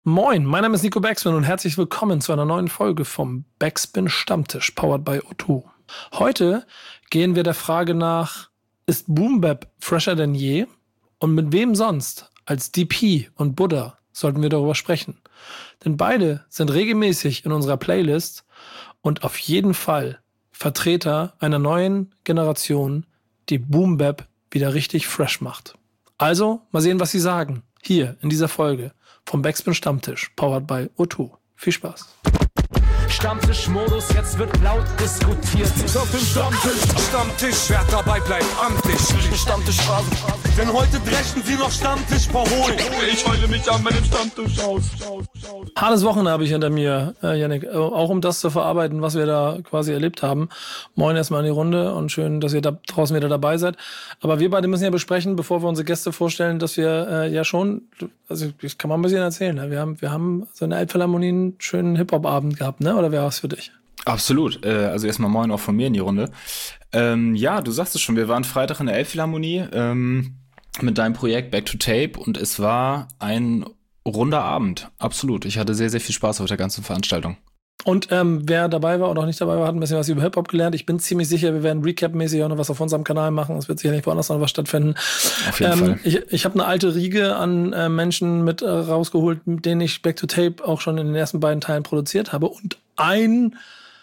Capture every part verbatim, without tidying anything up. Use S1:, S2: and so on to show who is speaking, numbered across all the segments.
S1: Moin, mein Name ist Nico Backspin und herzlich willkommen zu einer neuen Folge vom Backspin Stammtisch, powered by O zwei. Heute gehen wir der Frage nach, ist Boom Bap fresher denn je? Und mit wem sonst als D P und Buddha sollten wir darüber sprechen? Denn beide sind regelmäßig in unserer Playlist und auf jeden Fall Vertreter einer neuen Generation, die Boom Bap wieder richtig fresh macht. Also, mal sehen, was sie sagen. Hier in dieser Folge vom Backspin Stammtisch, powered by O zwei. Viel Spaß.
S2: Stammtischmodus, jetzt wird laut diskutiert.
S3: Ich auf dem Stammtisch, Stammtisch, wer dabei bleibt, amtlich. Stammtisch Phase. Denn heute dreschen sie noch Stammtisch verholen. Ich heule mich an meinem Stammtisch aus.
S1: Hartes Wochenende habe ich hinter mir, äh, Yannick. Auch um das zu verarbeiten, was wir da quasi erlebt haben. Moin erstmal in die Runde und schön, dass ihr da draußen wieder dabei seid. Aber wir beide müssen ja besprechen, bevor wir unsere Gäste vorstellen, dass wir äh, ja schon, also das kann man ein bisschen erzählen, ne? wir haben wir haben so eine Elbphilharmonie einen schönen Hip-Hop-Abend gehabt, ne? Oder wäre was für dich?
S4: Absolut. Äh, also erstmal moin auch von mir in die Runde. Ähm, ja, du sagst es schon, wir waren Freitag in der Elbphilharmonie ähm, mit deinem Projekt Back to Tape und es war ein runder Abend. Absolut. Ich hatte sehr, sehr viel Spaß auf der ganzen Veranstaltung.
S1: Und ähm, wer dabei war oder auch nicht dabei war, hat ein bisschen was über Hip-Hop gelernt. Ich bin ziemlich sicher, wir werden Recap-mäßig auch noch was auf unserem Kanal machen. Es wird sicher nicht woanders noch was stattfinden.
S4: Auf jeden
S1: ähm,
S4: Fall.
S1: Ich, ich habe eine alte Riege an äh, Menschen mit äh, rausgeholt, mit denen ich Back to Tape auch schon in den ersten beiden Teilen produziert habe. Und ein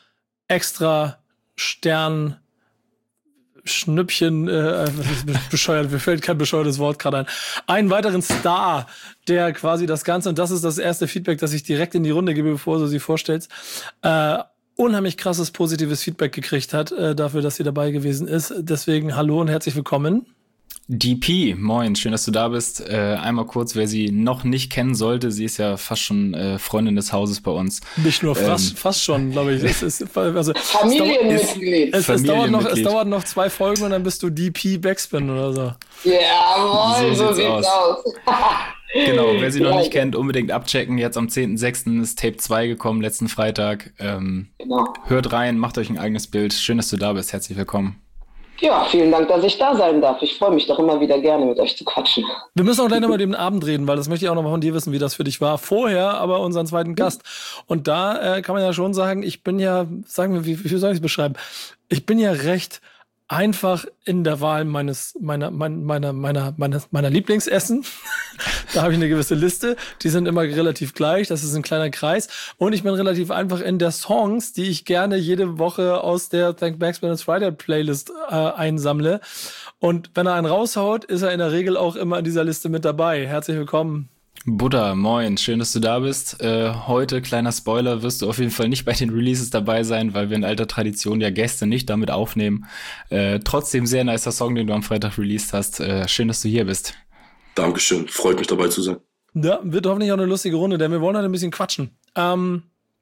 S1: extra Stern Schnüppchen, äh, bescheuert, mir fällt kein bescheuertes Wort gerade ein. Einen weiteren Star, der quasi das Ganze, und das ist das erste Feedback, das ich direkt in die Runde gebe, bevor du sie vorstellst, äh, unheimlich krasses, positives Feedback gekriegt hat, äh, dafür, dass sie dabei gewesen ist. Deswegen hallo und herzlich willkommen.
S4: D P, moin, schön, dass du da bist. Äh, einmal kurz, wer sie noch nicht kennen sollte, sie ist ja fast schon äh, Freundin des Hauses bei uns.
S1: Nicht nur fast,
S4: ähm,
S1: fast schon, glaube ich. Es ist, also,
S5: Familienmitglied.
S1: Es, es, dauert noch, es
S4: Familienmitglied.
S1: dauert noch zwei Folgen und dann bist du D P Backspin oder so.
S5: Jawohl,
S4: So
S5: so
S4: sieht's
S5: sieht's aus.
S4: Genau, wer sie noch
S5: Ja,
S4: nicht kennt, unbedingt abchecken. Jetzt am zehnten sechsten ist Tape zwei gekommen, letzten Freitag. Ähm,
S5: Genau.
S4: hört rein, macht euch ein eigenes Bild. Schön, dass du da bist. Herzlich willkommen.
S5: Ja, vielen Dank, dass ich da sein darf. Ich freue mich doch immer wieder gerne, mit euch zu quatschen.
S1: Wir müssen auch gleich noch über den Abend reden, weil das möchte ich auch noch mal von dir wissen, wie das für dich war. Vorher aber unseren zweiten Gast. Und da äh, kann man ja schon sagen, ich bin ja, sagen wir, wie, wie soll ich es beschreiben? Ich bin ja recht einfach in der Wahl meines meiner mein, meiner meiner meiner meiner Lieblingsessen. Da habe ich eine gewisse Liste. Die sind immer relativ gleich. Das ist ein kleiner Kreis. Und ich bin relativ einfach in der Songs, die ich gerne jede Woche aus der Thank Backspin It's Friday Playlist äh, einsammle. Und wenn er einen raushaut, ist er in der Regel auch immer in dieser Liste mit dabei. Herzlich willkommen.
S4: Buddha, moin, schön, dass du da bist. Äh, heute, kleiner Spoiler, wirst du auf jeden Fall nicht bei den Releases dabei sein, weil wir in alter Tradition ja Gäste nicht damit aufnehmen. Äh, trotzdem sehr nicer Song, den du am Freitag released hast. Äh, schön, dass du hier bist.
S3: Dankeschön, freut mich dabei zu sein.
S1: Ja, wird hoffentlich auch eine lustige Runde, denn wir wollen heute ein bisschen quatschen. Ähm,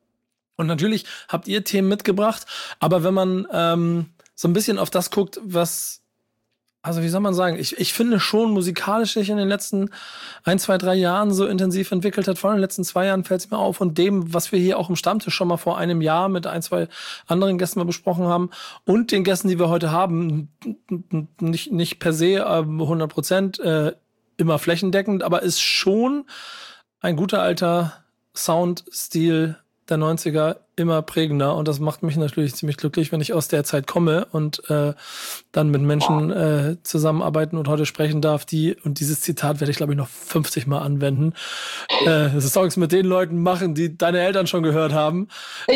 S1: und natürlich habt ihr Themen mitgebracht, aber wenn man ähm, so ein bisschen auf das guckt, was, also wie soll man sagen, ich, ich finde schon musikalisch sich in den letzten ein, zwei, drei Jahren so intensiv entwickelt hat. Vor allem in den letzten zwei Jahren fällt es mir auf und dem, was wir hier auch im Stammtisch schon mal vor einem Jahr mit ein, zwei anderen Gästen mal besprochen haben und den Gästen, die wir heute haben, nicht, nicht per se äh, hundert Prozent äh, immer flächendeckend, aber ist schon ein guter alter Soundstil der neunziger immer prägender und das macht mich natürlich ziemlich glücklich, wenn ich aus der Zeit komme und äh, dann mit Menschen äh, zusammenarbeiten und heute sprechen darf, die, und dieses Zitat werde ich glaube ich noch fünfzig Mal anwenden, äh, Songs mit den Leuten machen, die deine Eltern schon gehört haben.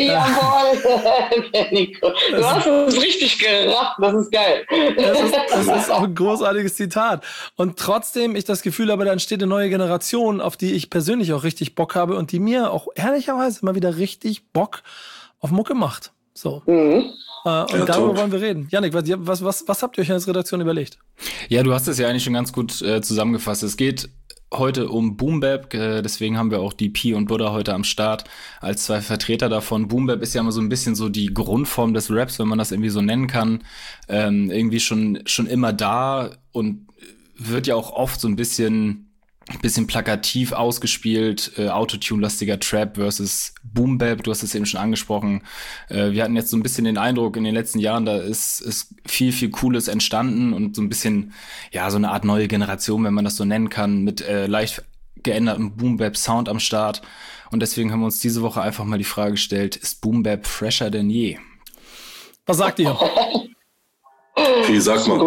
S5: Jawohl, Nico. Du hast es richtig gerafft, das ist geil.
S1: Das ist, das ist auch ein großartiges Zitat. Und trotzdem ich das Gefühl habe, da entsteht eine neue Generation, auf die ich persönlich auch richtig Bock habe und die mir auch ehrlicherweise immer wieder richtig Bock auf Mucke macht. So.
S5: Mhm.
S1: Äh, und
S3: Ja,
S1: darüber
S3: top.
S1: wollen wir reden. Yannick, was, was, was, was habt ihr euch als Redaktion überlegt?
S4: Ja, du hast es ja eigentlich schon ganz gut äh, zusammengefasst. Es geht heute um Boom Bap, äh, deswegen haben wir auch D P und Buddha heute am Start als zwei Vertreter davon. Boom Bap ist ja immer so ein bisschen so die Grundform des Raps, wenn man das irgendwie so nennen kann. Ähm, irgendwie schon, schon immer da und wird ja auch oft so ein bisschen bisschen plakativ ausgespielt, äh, Autotune-lastiger Trap versus Boom Bap, du hast es eben schon angesprochen. Äh, wir hatten jetzt so ein bisschen den Eindruck, in den letzten Jahren, da ist, ist viel, viel Cooles entstanden und so ein bisschen, ja, so eine Art neue Generation, wenn man das so nennen kann, mit äh, leicht geänderten Boom-Bap-Sound am Start. Und deswegen haben wir uns diese Woche einfach mal die Frage gestellt, ist Boom-Bap fresher denn je?
S1: Was sagt ihr?
S6: Wie sagt man?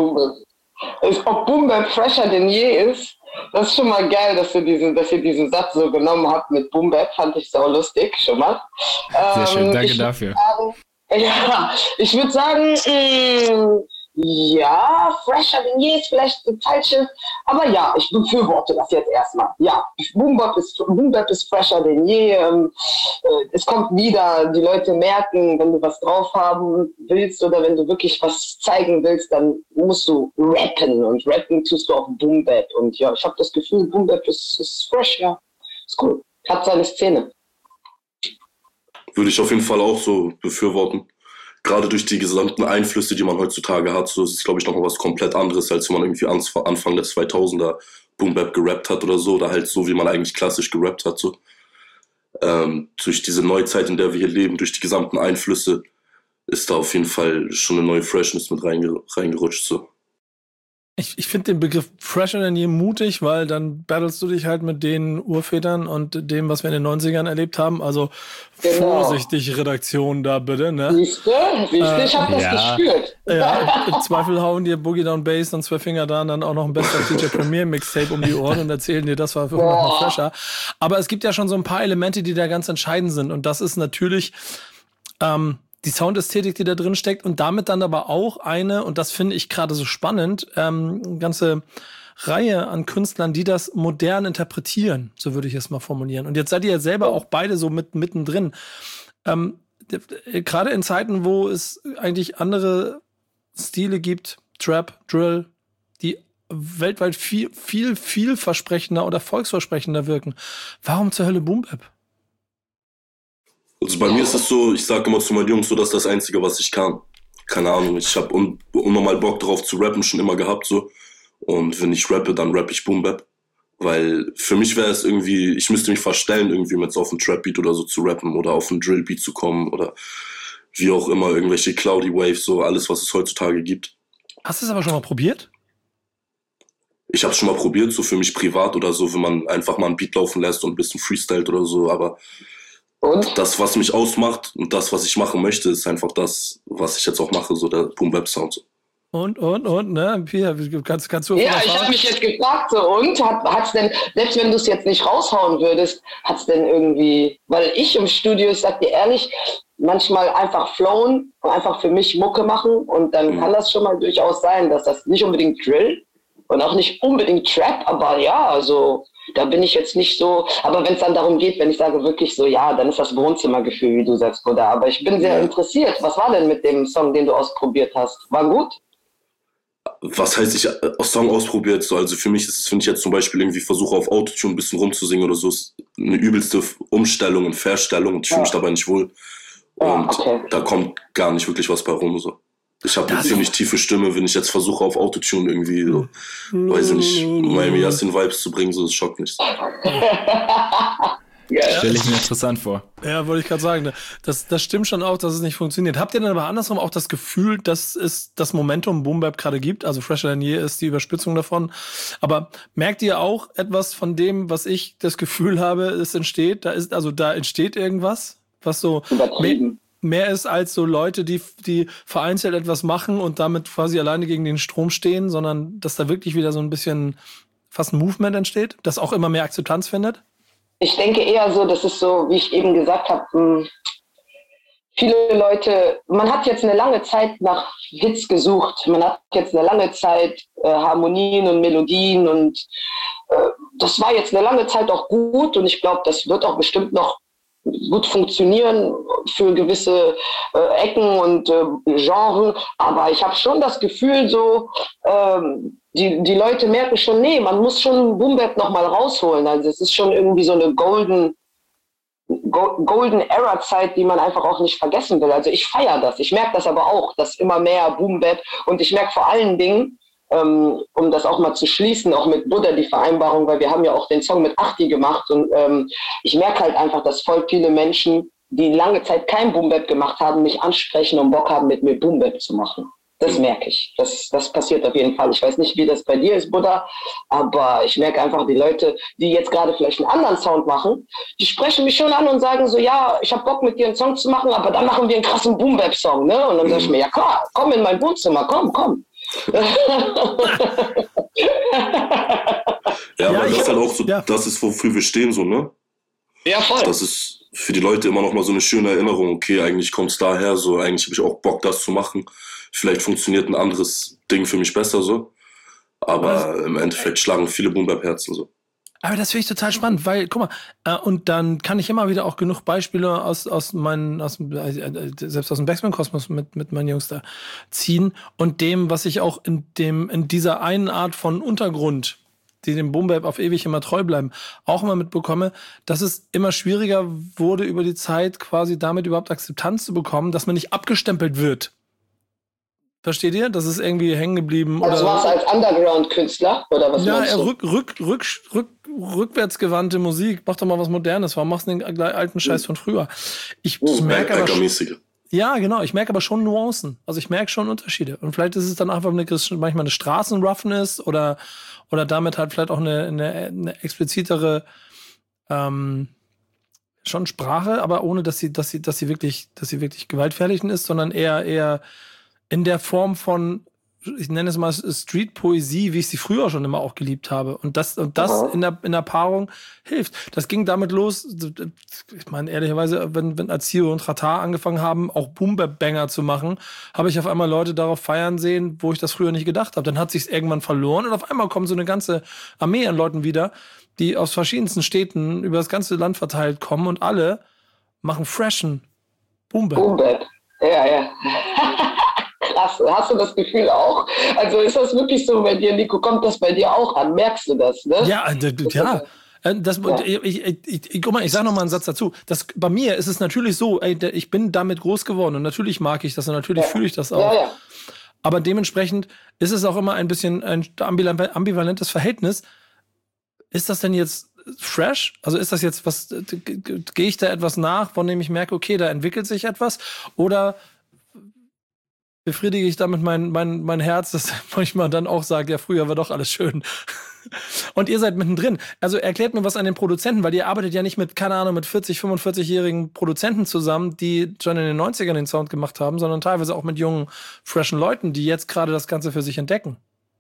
S5: Ob Boom-Bap fresher denn je ist, das ist schon mal geil, dass, du diesen, dass ihr diesen Satz so genommen habt mit Boom-Bap, fand ich sau lustig, schon mal.
S4: Sehr schön, danke
S5: ich
S4: dafür.
S5: Sagen, ja, ich würde sagen, mh, ja, fresher denn je ist vielleicht das falsche, aber ja, ich befürworte das jetzt erstmal. Ja, Boom-Bap ist, Boom-Bap ist fresher denn je. Ähm, äh, es kommt wieder, die Leute merken, wenn du was drauf haben willst oder wenn du wirklich was zeigen willst, dann musst du rappen und rappen tust du auch Boom-Bap. Und ja, ich habe das Gefühl, Boom-Bap ist, ist fresh, ja, ist cool, hat seine Szene.
S6: Würde ich auf jeden Fall auch so befürworten. Gerade durch die gesamten Einflüsse, die man heutzutage hat, so ist es, glaube ich, nochmal was komplett anderes, als wenn man irgendwie Anfang der zweitausender Boom-Bap gerappt hat oder so, oder halt so, wie man eigentlich klassisch gerappt hat. So. Ähm, durch diese Neuzeit, in der wir hier leben, durch die gesamten Einflüsse, ist da auf jeden Fall schon eine neue Freshness mit reinge- reingerutscht. So.
S1: Ich, ich finde den Begriff fresher denn je mutig, weil dann battlest du dich halt mit den Urvätern und dem, was wir in den neunzigern erlebt haben. Also
S5: Genau.
S1: vorsichtig, Redaktion da bitte, ne?
S5: Siehst du? Siehst du? Ich habe das
S4: ja.
S5: gespürt.
S1: Ja, im Zweifel hauen dir Boogie Down Bass und zwei Finger da und dann auch noch ein bester Feature Premier Mixtape um die Ohren und erzählen dir, das war für noch mal fresher. Aber es gibt ja schon so ein paar Elemente, die da ganz entscheidend sind. Und das ist natürlich ähm, die Soundästhetik, die da drin steckt und damit dann aber auch eine, und das finde ich gerade so spannend, ähm, eine ganze Reihe an Künstlern, die das modern interpretieren, so würde ich es mal formulieren. Und jetzt seid ihr ja selber auch beide so mit mittendrin. Ähm, gerade in Zeiten, wo es eigentlich andere Stile gibt, Trap, Drill, die weltweit viel, viel, vielversprechender oder erfolgsversprechender wirken. Warum zur Hölle Boom-Bap?
S6: Also bei mir ist es so, ich sage immer zu meinen Jungs so, das ist das Einzige, was ich kann. Keine Ahnung, ich habe un- unnormal Bock drauf zu rappen, schon immer gehabt so. Und wenn ich rappe, dann rappe ich Boom-Bap. Weil für mich wäre es irgendwie, ich müsste mich verstellen, irgendwie mit so auf einen Trap-Beat oder so zu rappen oder auf einen Drill-Beat zu kommen oder wie auch immer, irgendwelche Cloudy Waves, so alles, was es heutzutage gibt.
S1: Hast du es aber schon mal probiert?
S6: Ich habe es schon mal probiert, so für mich privat oder so, wenn man einfach mal einen Beat laufen lässt und ein bisschen freestylt oder so, aber
S5: Und?
S6: das, was mich ausmacht und das, was ich machen möchte, ist einfach das, was ich jetzt auch mache, so der Boom-Bap-Sound.
S1: Und, und, und, ne? Pia, kannst, kannst du
S5: Ja, ich habe mich jetzt gefragt, so, und hat, hat's denn, selbst wenn du es jetzt nicht raushauen würdest, hat's denn irgendwie, weil ich im Studio, ich sag dir ehrlich, manchmal einfach flowen und einfach für mich Mucke machen und dann mhm. kann das schon mal durchaus sein, dass das nicht unbedingt Drill und auch nicht unbedingt Trap, aber ja, also da bin ich jetzt nicht so, aber wenn es dann darum geht, wenn ich sage wirklich so, ja, dann ist das Wohnzimmergefühl, wie du sagst, Bruder, aber ich bin sehr ja. interessiert. Was war denn mit dem Song, den du ausprobiert hast? War gut?
S6: Was heißt, ich äh, Song ausprobiert, so, also für mich ist es, wenn ich jetzt zum Beispiel irgendwie versuche auf Autotune ein bisschen rumzusingen oder so, ist eine übelste Umstellung und Verstellung und ich fühle mich
S5: ja.
S6: dabei nicht wohl und
S5: ja, okay.
S6: da kommt gar nicht wirklich was bei rum, so. Ich habe eine ziemlich tiefe Stimme, wenn ich jetzt versuche auf Autotune irgendwie, so, weiß ich nicht, Miami Yassin Vibes zu bringen, so, das schockt mich.
S5: Ja.
S4: Stelle ich mir interessant vor.
S1: Ja, wollte ich gerade sagen. Das, das stimmt schon auch, dass es nicht funktioniert. Habt ihr denn aber andersrum auch das Gefühl, dass es das Momentum Boom-Bap gerade gibt? Also Fresher Than Je ist die Überspitzung davon. Aber merkt ihr auch etwas von dem, was ich das Gefühl habe, es entsteht? Da ist, also da entsteht irgendwas, was so mehr, mehr ist als so Leute, die, die vereinzelt etwas machen und damit quasi alleine gegen den Strom stehen, sondern dass da wirklich wieder so ein bisschen fast ein Movement entsteht, das auch immer mehr Akzeptanz findet?
S5: Ich denke eher so, das ist so, wie ich eben gesagt habe, viele Leute, man hat jetzt eine lange Zeit nach Hits gesucht, man hat jetzt eine lange Zeit äh, Harmonien und Melodien und äh, das war jetzt eine lange Zeit auch gut und ich glaube, das wird auch bestimmt noch gut funktionieren für gewisse äh, Ecken und äh, Genres, aber ich habe schon das Gefühl so, ähm, die, die Leute merken schon, nee, man muss schon Boom-Bap nochmal rausholen, also es ist schon irgendwie so eine golden, Go- golden Era-Zeit, die man einfach auch nicht vergessen will, also ich feiere das, ich merke das aber auch, dass immer mehr Boom-Bap und ich merke vor allen Dingen, ähm, um das auch mal zu schließen, auch mit Buddha die Vereinbarung, weil wir haben ja auch den Song mit Achti gemacht und ähm, ich merke halt einfach, dass voll viele Menschen, die lange Zeit kein Boom-Bap gemacht haben, mich ansprechen und Bock haben, mit mir Boom-Bap zu machen. Das merke ich. Das, das passiert auf jeden Fall. Ich weiß nicht, wie das bei dir ist, Buddha, aber ich merke einfach, die Leute, die jetzt gerade vielleicht einen anderen Sound machen, die sprechen mich schon an und sagen so, ja, ich habe Bock mit dir einen Song zu machen, aber dann machen wir einen krassen Boom-Bap-Song, ne? Und dann sage ich mir, ja klar, komm in mein Wohnzimmer, komm, komm.
S6: Ja,
S1: Ja,
S6: aber
S1: ich-
S6: das ist halt auch so,
S1: ja.
S6: das ist, wofür wir stehen, so, ne?
S5: Ja, voll.
S6: Das ist für die Leute immer noch mal so eine schöne Erinnerung. Okay, eigentlich kommt es daher, so, eigentlich habe ich auch Bock, das zu machen. Vielleicht funktioniert ein anderes Ding für mich besser, so. Aber im Endeffekt schlagen viele Boom-Bap-Herzen, so.
S1: Aber das finde ich total spannend, weil, guck mal, äh, und dann kann ich immer wieder auch genug Beispiele aus, aus meinen, aus, dem- äh, äh, selbst aus dem Backspin-Kosmos mit, mit meinen Jungs da ziehen und dem, was ich auch in dem, in dieser einen Art von Untergrund, die dem Boom-Bap auf ewig immer treu bleiben, auch immer mitbekomme, dass es immer schwieriger wurde über die Zeit, quasi damit überhaupt Akzeptanz zu bekommen, dass man nicht abgestempelt wird. Versteht ihr? Das ist irgendwie hängen geblieben.
S5: Also
S1: oder
S5: was als Underground-Künstler oder was
S1: ja,
S5: meinst
S1: er
S5: du?
S1: rück, rück, rück, rück, rückwärtsgewandte Musik. Mach doch mal was Modernes. Warum machst du den alten Scheiß von früher? Ich merke aber schon,
S6: Backermäßige.
S1: ja, genau. Ich merke aber schon Nuancen. Also ich merke schon Unterschiede. Und vielleicht ist es dann einfach eine, manchmal eine Straßenroughness oder, oder damit halt vielleicht auch eine, eine, eine explizitere, ähm, schon Sprache, aber ohne, dass sie, dass sie, dass sie wirklich, dass sie wirklich gewaltverherrlichend ist, sondern eher, eher in der Form von, ich nenne es mal Street-Poesie, wie ich sie früher schon immer auch geliebt habe. Und das, und das
S5: Aha.
S1: in der, in der Paarung hilft. Das ging damit los, ich meine, ehrlicherweise, wenn, wenn Azio und Ratar angefangen haben, auch Boom-Bap-Banger zu machen, habe ich auf einmal Leute darauf feiern sehen, wo ich das früher nicht gedacht habe. Dann hat sich's irgendwann verloren und auf einmal kommt so eine ganze Armee an Leuten wieder, die aus verschiedensten Städten über das ganze Land verteilt kommen und alle machen freshen Boom-Bap.
S5: Boom-Bap. Ja, ja. Krass. Hast du das Gefühl auch? Also ist das wirklich so bei dir, Nico? Kommt das bei dir auch an? Merkst du das, ne?
S1: Ja, äh, d- ja. Äh, Das,
S5: Ja.
S1: ich, ich, ich, ich, guck mal, ich sage noch mal einen Satz dazu. Das, bei mir ist es natürlich so, ey, der- ich bin damit groß geworden und natürlich mag ich das und natürlich
S5: Ja.
S1: fühle ich das auch.
S5: Ja, ja.
S1: Aber dementsprechend ist es auch immer ein bisschen ein ambival- ambivalentes Verhältnis. Ist das denn jetzt fresh? Also ist das jetzt was, äh, g- g- gehe ich da etwas nach, von dem ich merke, okay, da entwickelt sich etwas? Oder befriedige ich damit mein, mein, mein Herz, das manchmal dann auch sagt, ja, früher war doch alles schön. Und ihr seid mittendrin. Also erklärt mir was an den Produzenten, weil ihr arbeitet ja nicht mit, keine Ahnung, mit vierzig, fünfundvierzig-jährigen Produzenten zusammen, die schon in den neunzigern den Sound gemacht haben, sondern teilweise auch mit jungen, freshen Leuten, die jetzt gerade das Ganze für sich entdecken.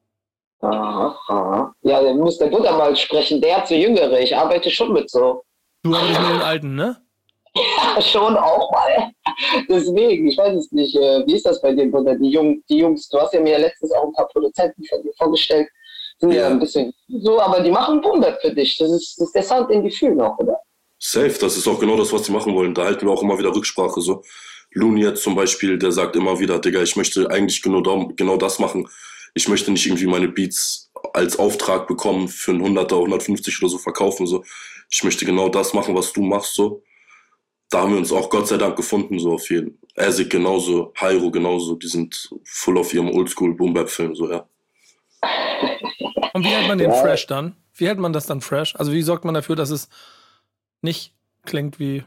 S5: Aha, aha. Ja, dann muss der Buddha mal sprechen. Der hat so Jüngere. Ich arbeite schon mit so.
S1: Du arbeitest mit den Alten, ne?
S5: Ja, schon auch mal. Deswegen, ich weiß es nicht. äh, Wie ist das bei dir, Buddha? Die, Jung, die Jungs, du hast ja mir letztens auch ein paar Produzenten von dir vorgestellt. Sind ja,
S6: Ja.
S5: ein bisschen so, aber die machen Boom-Bap für dich. Das ist, das ist der Sound in Gefühl noch, oder?
S6: Safe, das ist auch genau das, was die machen wollen. Da halten wir auch immer wieder Rücksprache. So. Looney jetzt zum Beispiel, der sagt immer wieder, Digga, ich möchte eigentlich genau, da, genau das machen. Ich möchte nicht irgendwie meine Beats als Auftrag bekommen, für einen Hunderter, hundertfünfzig oder so verkaufen. So. Ich möchte genau das machen, was du machst. So. Da haben wir uns auch Gott sei Dank gefunden, so auf jeden. Ersik genauso, Hyro genauso, die sind full auf ihrem Oldschool-Boom-Bap-Film, so, ja.
S1: Und wie hält man den
S5: Ja.
S1: fresh dann? Wie hält man das dann fresh? Also wie sorgt man dafür, dass es nicht klingt wie,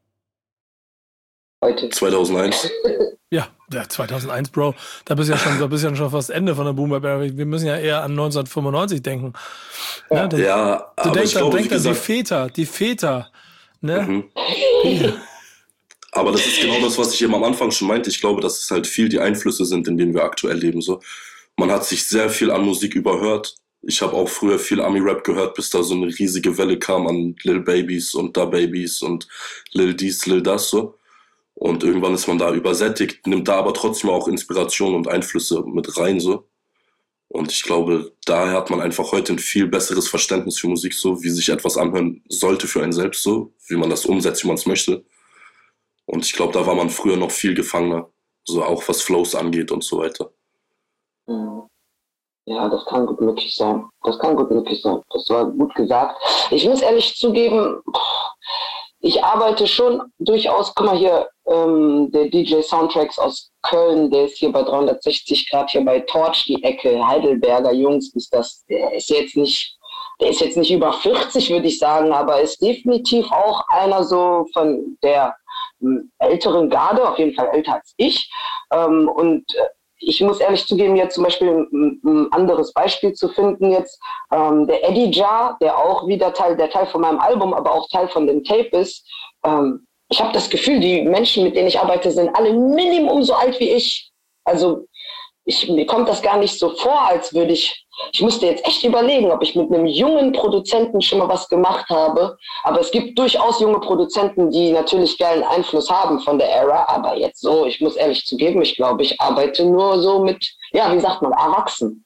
S5: Heute.
S6: zweitausendeins.
S1: ja, ja zweitausendeins, Bro. Da bist du ja schon, da bist du ja schon fast Ende von der Boom Bap Era. Wir müssen ja eher an neunzehnhundertfünfundneunzig denken. Ne? Da-
S6: Ja,
S1: du
S6: aber
S1: denkst
S6: ich
S1: dann,
S6: glaube, wie
S1: denk an die
S6: gesagt,
S1: Väter, die Väter. Ne?
S6: Mhm. Aber das ist genau das, was ich eben am Anfang schon meinte. Ich glaube, dass es halt viel die Einflüsse sind, in denen wir aktuell leben. So, man hat sich sehr viel an Musik überhört. Ich habe auch früher viel Ami-Rap gehört, bis da so eine riesige Welle kam an Lil Babies und Da Babies und Lil dies, Lil das so. Und irgendwann ist man da übersättigt, nimmt da aber trotzdem auch Inspiration und Einflüsse mit rein so. Und ich glaube, daher hat man einfach heute ein viel besseres Verständnis für Musik so, wie sich etwas anhören sollte für einen selbst so, wie man das umsetzt, wie man es möchte. Und ich glaube, da war man früher noch viel gefangener, so auch was Flows angeht und so weiter.
S5: Mhm. Ja, das kann gut möglich sein. Das kann gut möglich sein. Das war gut gesagt. Ich muss ehrlich zugeben, ich arbeite schon durchaus, guck mal hier, ähm, der D J Soundtracks aus Köln, der ist hier bei dreihundertsechzig Grad, hier bei Torch, die Ecke, Heidelberger Jungs, ist das, der ist jetzt nicht, der ist jetzt nicht über vierzig, würde ich sagen, aber ist definitiv auch einer so von der ähm, älteren Garde, auf jeden Fall älter als ich. Ähm, und äh, ich muss ehrlich zugeben, jetzt zum Beispiel ein, ein anderes Beispiel zu finden jetzt, ähm, der Eddie Jar, der auch wieder Teil, der Teil von meinem Album, aber auch Teil von dem Tape ist. Ähm, ich habe das Gefühl, die Menschen, mit denen ich arbeite, sind alle Minimum so alt wie ich. Also ich, mir kommt das gar nicht so vor, als würde ich, ich musste jetzt echt überlegen, ob ich mit einem jungen Produzenten schon mal was gemacht habe. Aber es gibt durchaus junge Produzenten, die natürlich geilen Einfluss haben von der Era. Aber jetzt so, ich muss ehrlich zugeben, ich glaube, ich arbeite nur so mit, ja, wie sagt man, Erwachsenen.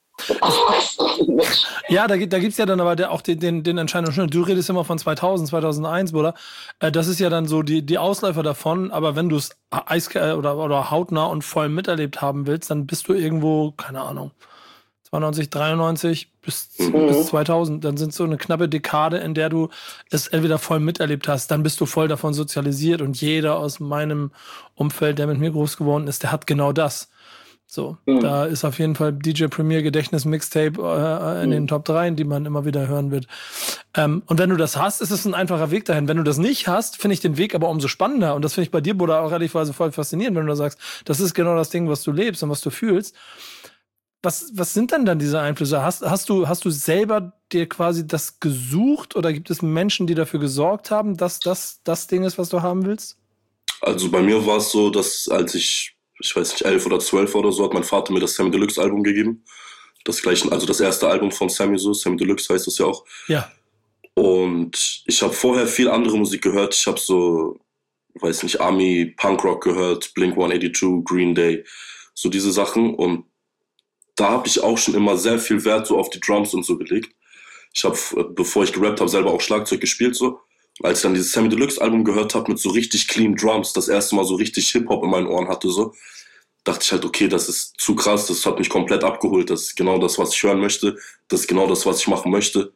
S1: Ja, da, da gibt es ja dann aber der, auch den, den, den entscheidenden Schnitt. Du redest immer von zweitausend, zweitausendeins, Bruder. Äh, das ist ja dann so die, die Ausläufer davon. Aber wenn du es eiskalt oder, oder hautnah und voll miterlebt haben willst, dann bist du irgendwo, keine Ahnung, zweiundneunzig, dreiundneunzig bis, mhm. bis zweitausend. Dann sind so eine knappe Dekade, in der du es entweder voll miterlebt hast. Dann bist du voll davon sozialisiert. Und jeder aus meinem Umfeld, der mit mir groß geworden ist, der hat genau das. So, mhm. da ist auf jeden Fall D J Premier Gedächtnis Mixtape äh, in mhm. den Top drei, die man immer wieder hören wird. Ähm, und wenn du das hast, ist es ein einfacher Weg dahin. Wenn du das nicht hast, finde ich den Weg aber umso spannender. Und das finde ich bei dir, Bruder, auch relativ voll faszinierend, wenn du da sagst, das ist genau das Ding, was du lebst und was du fühlst. Was, was sind denn dann diese Einflüsse? Hast, hast du, hast du selber dir quasi das gesucht oder gibt es Menschen, die dafür gesorgt haben, dass das das Ding ist, was du haben willst?
S6: Also bei mir war es so, dass als ich ich weiß nicht, elf oder zwölf oder so, hat mein Vater mir das Sammy Deluxe Album gegeben. Das gleiche, also das erste Album von Sammy, so, Sammy Deluxe heißt das ja auch.
S1: Ja.
S6: Und ich habe vorher viel andere Musik gehört. Ich habe so, weiß nicht, Army, Punkrock gehört, Blink one eighty-two, Green Day, so diese Sachen. Und da habe ich auch schon immer sehr viel Wert so auf die Drums und so gelegt. Ich habe, bevor ich gerappt habe, selber auch Schlagzeug gespielt, so. Als ich dann dieses Sammy Deluxe Album gehört habe mit so richtig clean Drums, das erste Mal so richtig Hip-Hop in meinen Ohren hatte, so, dachte ich halt, okay, das ist zu krass, das hat mich komplett abgeholt, das ist genau das, was ich hören möchte, das ist genau das, was ich machen möchte.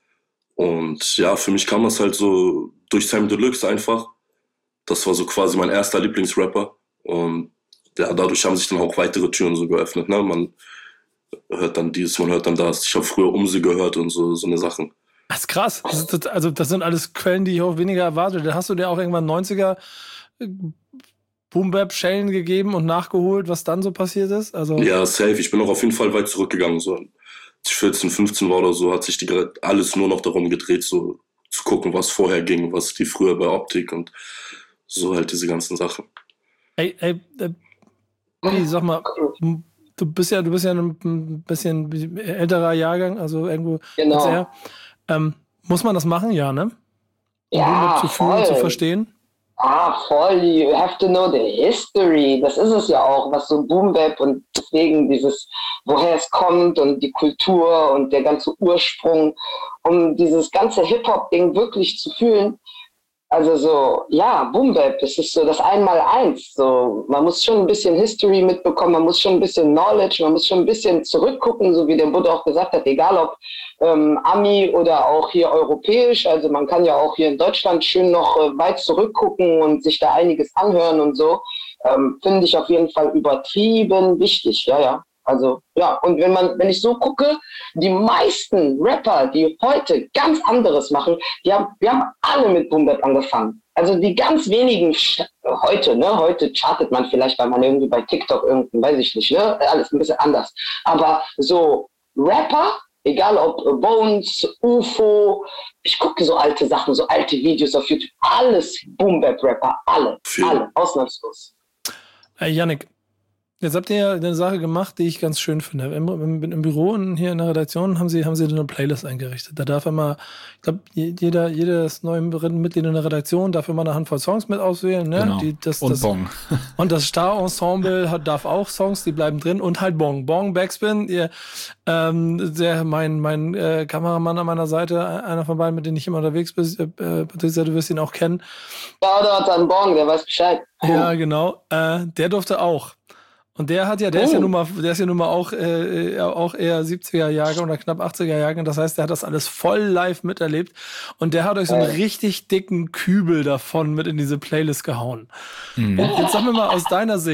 S6: Und ja, für mich kam das halt so durch Sammy Deluxe einfach. Das war so quasi mein erster Lieblingsrapper. Und ja, dadurch haben sich dann auch weitere Türen so geöffnet, ne? Man hört dann dies, man hört dann das. Ich habe früher Umsi gehört und so, so eine Sachen.
S1: Das ist krass. Das ist, also, das sind alles Quellen, die ich auch weniger erwartet. Da hast du dir auch irgendwann neunziger Boom-Bap-Schellen gegeben und nachgeholt, was dann so passiert ist? Also
S6: ja, safe. Ich bin auch auf jeden Fall weit zurückgegangen. So, als ich vierzehn, fünfzehn war oder so, hat sich die, alles nur noch darum gedreht, so zu gucken, was vorher ging, was die früher bei Optik und so halt diese ganzen Sachen.
S1: Ey, ey, ey sag mal, du bist ja, du bist ja ein bisschen älterer Jahrgang, also irgendwo.
S5: Genau.
S1: Sehr, ähm, muss man das machen? Ja, ne? Um
S5: ja,
S1: zu fühlen, zu verstehen?
S5: Ah, voll. You have to know the history. Das ist es ja auch, was so Boom Bap und deswegen dieses, woher es kommt und die Kultur und der ganze Ursprung, um dieses ganze Hip-Hop-Ding wirklich zu fühlen. Also so, ja, Boom Bap, das ist so das Einmaleins. So, man muss schon ein bisschen History mitbekommen, man muss schon ein bisschen Knowledge, man muss schon ein bisschen zurückgucken, so wie der Buddha auch gesagt hat, egal ob ähm, Ami oder auch hier europäisch. Also man kann ja auch hier in Deutschland schön noch äh, weit zurückgucken und sich da einiges anhören und so. Ähm, finde ich auf jeden Fall übertrieben wichtig, ja, ja. Also, ja, und wenn man, wenn ich so gucke, die meisten Rapper, die heute ganz anderes machen, die haben, wir haben alle mit Boom Bap angefangen. Also die ganz wenigen heute, ne, heute chartet man vielleicht, weil man irgendwie bei TikTok irgendein, weiß ich nicht, ne, alles ein bisschen anders. Aber so Rapper, egal ob Bones, U F O, ich gucke so alte Sachen, so alte Videos auf YouTube, alles Boom Bap Rapper, alle, alle, ausnahmslos.
S1: Hey, Yannick. Jetzt habt ihr ja eine Sache gemacht, die ich ganz schön finde. Im, im, im Büro und hier in der Redaktion haben sie, haben sie eine Playlist eingerichtet. Da darf immer, ich glaube, jeder, jedes neue Mitglied in der Redaktion darf immer eine Handvoll Songs mit auswählen. Ne?
S4: Genau.
S1: Die, das,
S4: und
S1: das,
S4: Bong.
S1: Und das Star-Ensemble hat, darf auch Songs, die bleiben drin. Und halt Bong. Bong, Backspin, ihr, ähm, der, mein, mein äh, Kameramann an meiner Seite, einer von beiden, mit denen ich immer unterwegs bin, äh, Patricia, du wirst ihn auch kennen.
S5: Ja, der hat einen Bong, der weiß Bescheid.
S1: Ja, genau. Äh, der durfte auch. Und der hat ja, der oh. ist ja nun mal, der ist ja nun mal auch, äh, auch eher siebziger Jahrgang oder knapp achtziger Jahrgang. Das heißt, der hat das alles voll live miterlebt. Und der hat euch so einen richtig dicken Kübel davon mit in diese Playlist gehauen. Mhm. Jetzt sag mir mal aus deiner Sicht,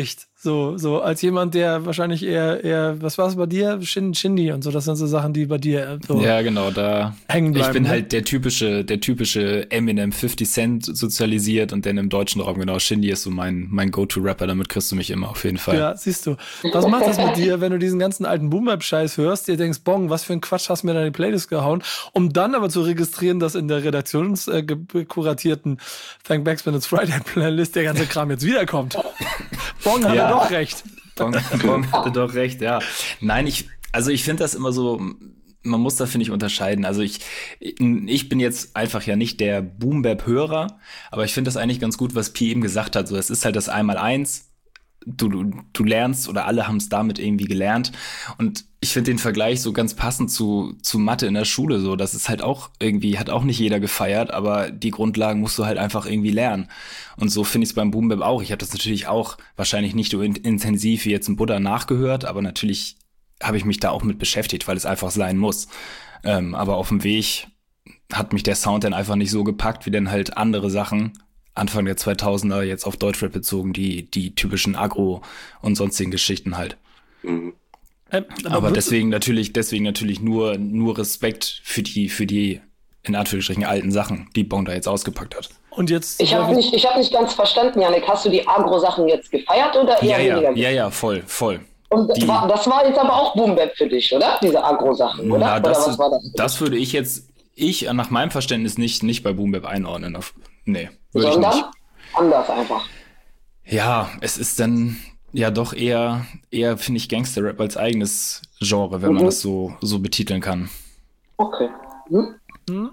S1: So, so als jemand, der wahrscheinlich eher, eher, was war es bei dir? Shin, Shindy und so, das sind so Sachen, die bei dir so
S4: ja, genau, da
S1: hängen bleiben.
S4: Ich bin
S1: ne?
S4: halt der typische, der typische Eminem fifty Cent sozialisiert und dann im deutschen Raum, genau, Shindy ist so mein, mein Go-To-Rapper, damit kriegst du mich immer auf jeden Fall.
S1: Ja, siehst du. Was macht das mit dir, wenn du diesen ganzen alten Boom-Bap-Scheiß hörst, dir denkst, Bong, was für ein Quatsch hast du mir da in die Playlist gehauen, um dann aber zu registrieren, dass in der redaktionskuratierten äh, Thank Backspin It's Friday Playlist der ganze Kram jetzt wiederkommt. Bong hat ja doch recht.
S4: Bong, Bong hatte doch recht, ja. Nein, ich, also ich finde das immer so, man muss da, finde ich, unterscheiden. Also ich, ich bin jetzt einfach ja nicht der Boom-Bap-Hörer, aber ich finde das eigentlich ganz gut, was Pi eben gesagt hat. So, es ist halt das Einmal-Eins. Du, du, du lernst oder alle haben es damit irgendwie gelernt. Und ich finde den Vergleich so ganz passend zu, zu Mathe in der Schule. So, das ist halt auch irgendwie, hat auch nicht jeder gefeiert, aber die Grundlagen musst du halt einfach irgendwie lernen. Und so finde ich es beim Boom Bap auch. Ich habe das natürlich auch wahrscheinlich nicht so in, intensiv wie jetzt ein Buddha nachgehört, aber natürlich habe ich mich da auch mit beschäftigt, weil es einfach sein muss. Ähm, aber auf dem Weg hat mich der Sound dann einfach nicht so gepackt, wie dann halt andere Sachen Anfang der zweitausender jetzt auf Deutschrap bezogen, die die typischen Agro und sonstigen Geschichten halt.
S6: Mhm.
S1: Ähm, aber
S4: aber deswegen natürlich, deswegen natürlich nur nur Respekt für die für die in Anführungsstrichen alten Sachen, die Bong da jetzt ausgepackt hat.
S1: Und jetzt
S5: Ich habe nicht, ich hab nicht ganz verstanden, Janik. Hast du die Agro-Sachen jetzt gefeiert oder eher
S4: Ja,
S5: weniger?
S4: ja, ja, ja, voll, voll.
S5: Und
S4: die-
S5: war, das war jetzt aber auch Boom Bap für dich, oder? Diese Agro-Sachen, oder?
S4: Na, das,
S5: oder was war das?
S4: das würde ich jetzt, ich nach meinem Verständnis nicht nicht bei Boom Bap einordnen. Auf, nee, würde ich
S5: Sondern
S4: nicht.
S5: anders einfach.
S4: Ja, es ist dann ja doch eher, eher finde ich, Gangster-Rap als eigenes Genre, wenn man
S5: Mhm.
S4: das so, so betiteln kann.
S5: Okay. Hm?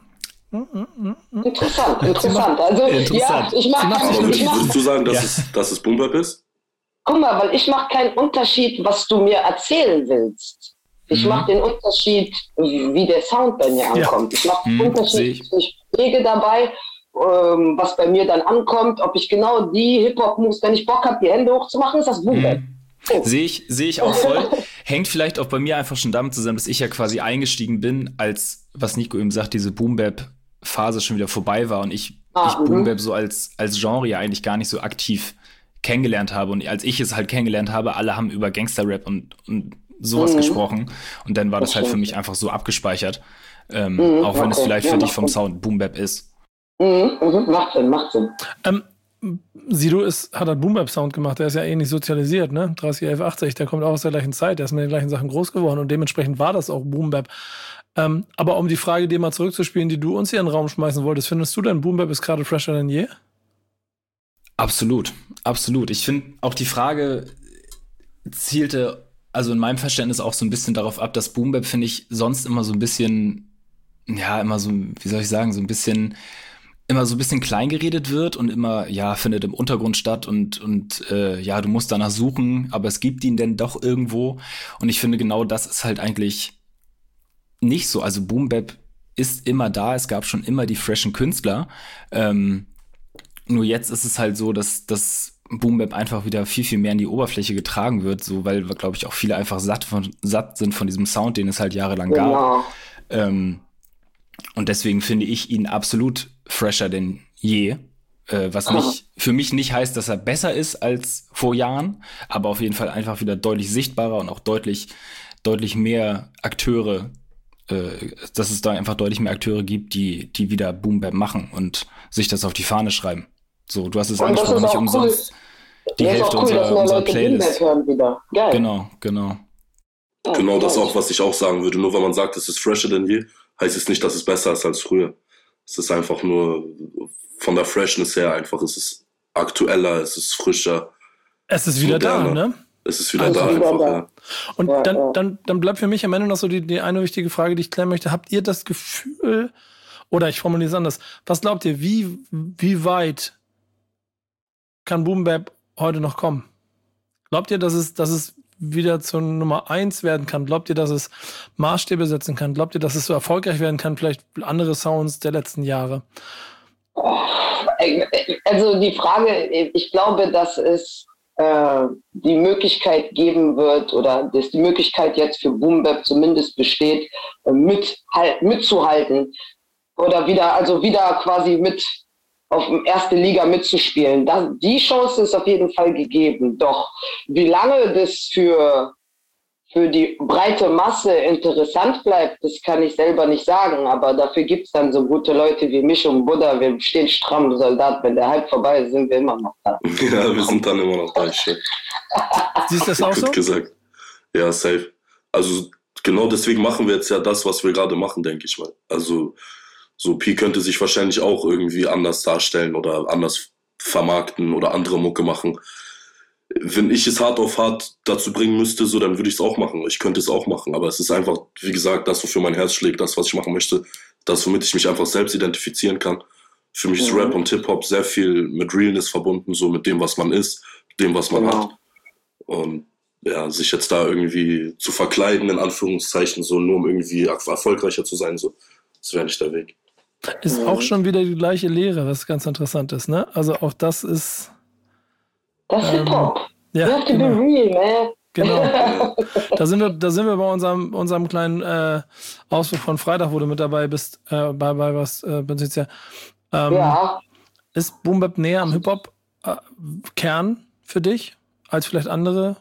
S5: Interessant, interessant. Also,
S4: Interessant.
S5: ja, ich mache
S6: Aber
S5: keinen
S6: würdest
S5: ich mach,
S6: du sagen, dass,
S4: Ja.
S6: es, dass es Boom Bap ist?
S5: guck mal, weil ich mache keinen Unterschied, was du mir erzählen willst. Ich
S4: Mhm.
S5: mache den Unterschied, wie wie der Sound bei mir ankommt. Ich mache den
S4: Mhm, seh
S5: Unterschied,
S4: ich.
S5: ich pflege dabei, ähm, was bei mir dann ankommt, ob ich genau die Hip-Hop-Moves, wenn ich Bock habe, die Hände hochzumachen, ist das Boom Bap. Oh.
S4: Sehe ich, sehe ich auch voll. Hängt vielleicht auch bei mir einfach schon damit zusammen, dass ich ja quasi eingestiegen bin, als, was Nico eben sagt, diese Boom-Bap-Phase schon wieder vorbei war und ich,
S5: Ah,
S4: ich
S5: mhm.
S4: Boom-Bap so als, als Genre ja eigentlich gar nicht so aktiv kennengelernt habe. Und als ich es halt kennengelernt habe, alle haben über Gangster-Rap und, und sowas
S5: Mhm.
S4: gesprochen. Und dann war das
S5: Das
S4: halt für
S5: stimmt.
S4: mich einfach so abgespeichert. Ähm,
S5: Mhm,
S4: auch wenn es
S5: okay.
S4: vielleicht
S5: Ja,
S4: für dich
S5: macht
S4: vom
S5: Sinn.
S4: Sound Boom-Bap ist.
S5: Mhm, mhm, macht Sinn, macht Sinn.
S1: Ähm, Sido ist, hat einen Boom-Bap-Sound gemacht, der ist ja ähnlich sozialisiert, ne? dreißig elf achtzig, der kommt auch aus der gleichen Zeit, der ist mit den gleichen Sachen groß geworden und dementsprechend war das auch Boom-Bap. Ähm, aber um die Frage dir mal zurückzuspielen, die du uns hier in den Raum schmeißen wolltest, findest du denn Boom-Bap ist gerade fresher denn je?
S4: Absolut, absolut. Ich finde auch die Frage zielte, also in meinem Verständnis auch so ein bisschen darauf ab, dass Boom Bap, finde ich, sonst immer so ein bisschen, ja, immer so, wie soll ich sagen, so ein bisschen, immer so ein bisschen klein geredet wird und immer, ja, findet im Untergrund statt und, und äh, ja, du musst danach suchen, aber es gibt ihn denn doch irgendwo. Und ich finde, genau das ist halt eigentlich nicht so. Also Boom Bap ist immer da, es gab schon immer die freshen Künstler. Ähm, Nur jetzt ist es halt so, dass das Boom Bap einfach wieder viel, viel mehr in die Oberfläche getragen wird, so weil, glaube ich, auch viele einfach satt, von, satt sind von diesem Sound, den es halt jahrelang gab.
S5: Genau.
S4: Ähm, und deswegen finde ich ihn absolut fresher denn je. Äh, was nicht, für mich nicht heißt, dass er besser ist als vor Jahren, aber auf jeden Fall einfach wieder deutlich sichtbarer und auch deutlich, deutlich mehr Akteure, äh, dass es da einfach deutlich mehr Akteure gibt, die, die wieder Boom Bap machen und sich das auf die Fahne schreiben. So, du hast es
S5: Und das
S4: angesprochen,
S5: ist
S4: nicht
S5: auch
S4: umsonst die
S5: Das ist
S4: Hälfte
S5: auch cool, dass
S4: unserer,
S5: mehr
S4: unserer
S5: Leute Boom
S4: Playlist.
S5: Bap hören wieder. Geil.
S4: Genau, genau.
S5: Ja,
S6: Genau das
S5: geil.
S6: auch, was ich auch sagen würde. Nur weil man sagt, es ist fresher denn je, heißt es nicht, dass es besser ist als früher. Es ist einfach nur von der Freshness her einfach, es ist aktueller, es ist frischer,
S1: Es ist wieder da,
S6: Moderner.
S1: ne?
S6: es ist wieder
S5: Also
S6: da
S5: wieder
S6: einfach.
S5: da.
S6: Ja.
S1: Und
S5: Ja,
S1: dann,
S5: ja.
S1: Dann, dann bleibt für mich am Ende noch so die, die eine wichtige Frage, die ich klären möchte. Habt ihr das Gefühl, oder ich formuliere es anders, was glaubt ihr, wie, wie weit kann Boom Bap heute noch kommen? Glaubt ihr, dass es, dass es wieder zur Nummer eins werden kann? Glaubt ihr, dass es Maßstäbe setzen kann? Glaubt ihr, dass es so erfolgreich werden kann? Vielleicht andere Sounds der letzten Jahre?
S5: Also die Frage, ich glaube, dass es äh, die Möglichkeit geben wird oder dass die Möglichkeit jetzt für Boom Bap zumindest besteht, äh, mit, halt, mitzuhalten oder wieder, also wieder quasi mit auf erste Liga mitzuspielen. Das, die Chance ist auf jeden Fall gegeben. Doch wie lange das für, für die breite Masse interessant bleibt, das kann ich selber nicht sagen. Aber dafür gibt es dann so gute Leute wie mich und Buddha. Wir stehen stramm, Soldat. Wenn der Hype vorbei ist, sind wir immer noch da.
S6: Ja, wir sind dann immer noch da. Siehst
S1: du das auch so?
S6: Gesagt. Ja, safe. Also genau deswegen machen wir jetzt ja das, was wir gerade machen, denke ich mal. Also so Pi könnte sich wahrscheinlich auch irgendwie anders darstellen oder anders vermarkten oder andere Mucke machen. Wenn ich es hart auf hart dazu bringen müsste, so, dann würde ich es auch machen. Ich könnte es auch machen, aber es ist einfach, wie gesagt, das, wofür mein Herz schlägt, das, was ich machen möchte, das, womit ich mich einfach selbst identifizieren kann. Für mich ist Rap und Hip-Hop sehr viel mit Realness verbunden, so mit dem, was man ist, dem, was man
S5: Genau.
S6: hat. Und ja, sich jetzt da irgendwie zu verkleiden, in Anführungszeichen, so nur um irgendwie erfolgreicher zu sein, so, das wäre nicht der Weg.
S1: Ist auch schon wieder die gleiche Lehre, was ganz interessant ist, ne? Also auch das ist...
S5: Das ist
S1: Ähm,
S5: Hip-Hop.
S1: ja,
S5: You have to
S1: genau.
S5: be real, man.
S1: Genau. Da sind wir, da sind wir bei unserem, unserem kleinen äh, Ausflug von Freitag, wo du mit dabei bist, äh, bei, bei was, äh, Benzizia. Ähm,
S5: Ja,
S1: Ist Boom Bap näher am Hip-Hop-Kern für dich als vielleicht andere?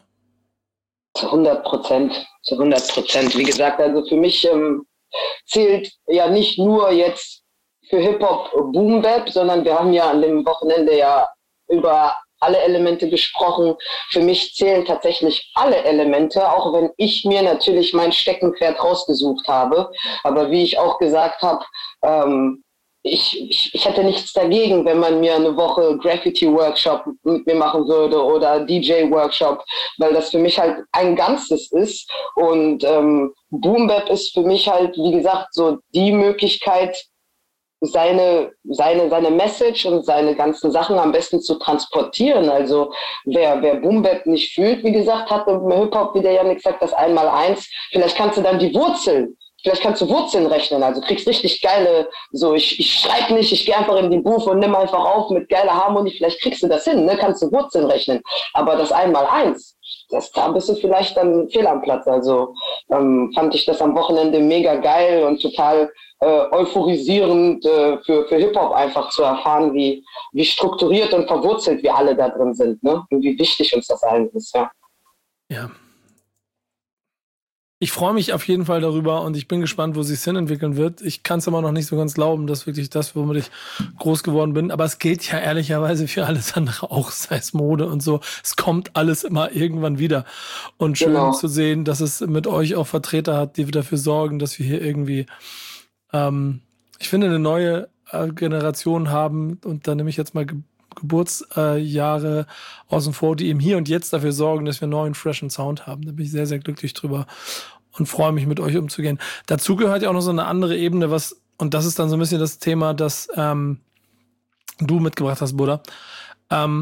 S5: zu hundert Prozent. Zu hundert Prozent. Wie gesagt, also für mich ähm, zählt ja nicht nur jetzt für Hip-Hop Boom Bap, sondern wir haben ja an dem Wochenende ja über alle Elemente gesprochen. Für mich zählen tatsächlich alle Elemente, auch wenn ich mir natürlich mein Steckenpferd rausgesucht habe. Aber wie ich auch gesagt habe, ähm, ich, ich, ich hätte nichts dagegen, wenn man mir eine Woche Graffiti-Workshop mit mir machen würde oder D J-Workshop, weil das für mich halt ein Ganzes ist. Und ähm, Boom Bap ist für mich halt, wie gesagt, so die Möglichkeit, seine, seine, seine Message und seine ganzen Sachen am besten zu transportieren. Also wer, wer Boom Bap nicht fühlt, wie gesagt, hat im Hip-Hop, wie der Janik sagt, das einmal eins. Vielleicht kannst du dann die Wurzeln, vielleicht kannst du Wurzeln rechnen. Also kriegst richtig geile, so ich, ich schreib nicht, ich gehe einfach in die Booth und nimm einfach auf mit geiler Harmonie. Vielleicht kriegst du das hin, ne? Kannst du Wurzeln rechnen. Aber das einmal eins, das, da bist du vielleicht dann fehl am Platz. Also ähm, fand ich das am Wochenende mega geil und total äh, euphorisierend äh, für, für Hip-Hop einfach zu erfahren, wie, wie strukturiert und verwurzelt wir alle da drin sind, ne? Und wie wichtig uns das allen ist, ja.
S1: Ja. Ich freue mich auf jeden Fall darüber und ich bin gespannt, wo sich es hinentwickeln wird. Ich kann es immer noch nicht so ganz glauben, dass wirklich das, womit ich groß geworden bin. Aber es gilt ja ehrlicherweise für alles andere auch, sei es Mode und so. Es kommt alles immer irgendwann wieder. Und schön
S5: Genau.
S1: zu sehen, dass es mit euch auch Vertreter hat, die dafür sorgen, dass wir hier irgendwie, ähm, ich finde, eine neue äh, Generation haben. Und da nehme ich jetzt mal Ge- Geburtsjahre äh, außen vor, die eben hier und jetzt dafür sorgen, dass wir einen neuen, freshen Sound haben. Da bin ich sehr, sehr glücklich drüber und freue mich, mit euch umzugehen. Dazu gehört ja auch noch so eine andere Ebene, was, und das ist dann so ein bisschen das Thema, das ähm, du mitgebracht hast, Buddha. Ähm,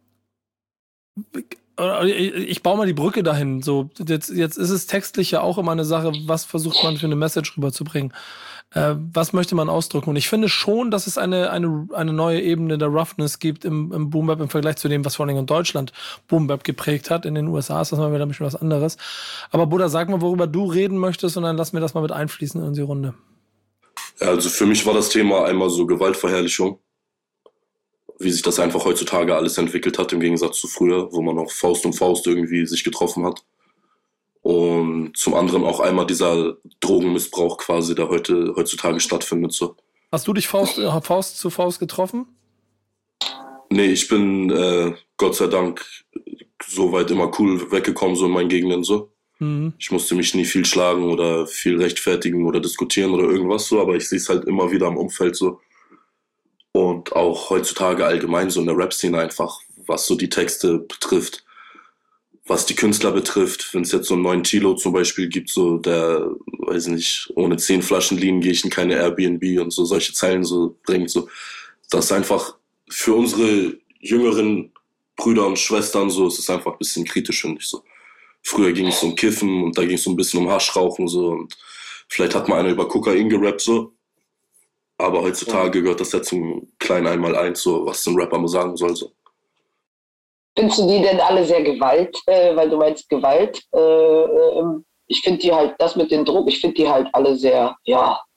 S1: ich baue mal die Brücke dahin. So, jetzt, jetzt ist es textlich ja auch immer eine Sache, was versucht man für eine Message rüberzubringen. Äh, was möchte man ausdrücken? Und ich finde schon, dass es eine, eine, eine neue Ebene der Roughness gibt im, im Boom Bap im Vergleich zu dem, was vor allem in Deutschland Boom Bap geprägt hat. In den U S A ist das mal wieder ein bisschen was anderes. Aber Buddha, sag mal, worüber du reden möchtest und dann lass mir das mal mit einfließen in unsere Runde.
S6: Ja, also für mich war das Thema einmal so Gewaltverherrlichung, wie sich das einfach heutzutage alles entwickelt hat, im Gegensatz zu früher, wo man auch Faust um Faust irgendwie sich getroffen hat. Und zum anderen auch einmal dieser Drogenmissbrauch quasi, der heute heutzutage stattfindet. So.
S1: Hast du dich Faust, äh, Faust zu Faust getroffen?
S6: Nee, ich bin äh, Gott sei Dank soweit immer cool weggekommen, so in meinen Gegenden so.
S1: Mhm.
S6: Ich musste mich nie viel schlagen oder viel rechtfertigen oder diskutieren oder irgendwas so, aber ich sehe es halt immer wieder im Umfeld so. Und auch heutzutage allgemein so in der Rap-Szene einfach, was so die Texte betrifft, was die Künstler betrifft. Wenn es jetzt so einen neuen Tilo zum Beispiel gibt, so der, weiß nicht, ohne zehn Flaschen Lean gehe ich in keine Airbnb und so solche Zeilen so bringt, so. Das ist einfach für unsere jüngeren Brüder und Schwestern so, es ist einfach ein bisschen kritisch, finde ich so. Früher ging es um Kiffen und da ging es so ein bisschen um Haschrauchen so und vielleicht hat mal einer über Kokain gerappt so. Aber heutzutage gehört das ja zum kleinen Einmaleins, so, was ein Rapper mal sagen soll. So.
S5: Findest du die denn alle sehr Gewalt, äh, weil du meinst Gewalt? Äh, äh, ich finde die halt, das mit den Drogen, ich finde die halt alle sehr, ja,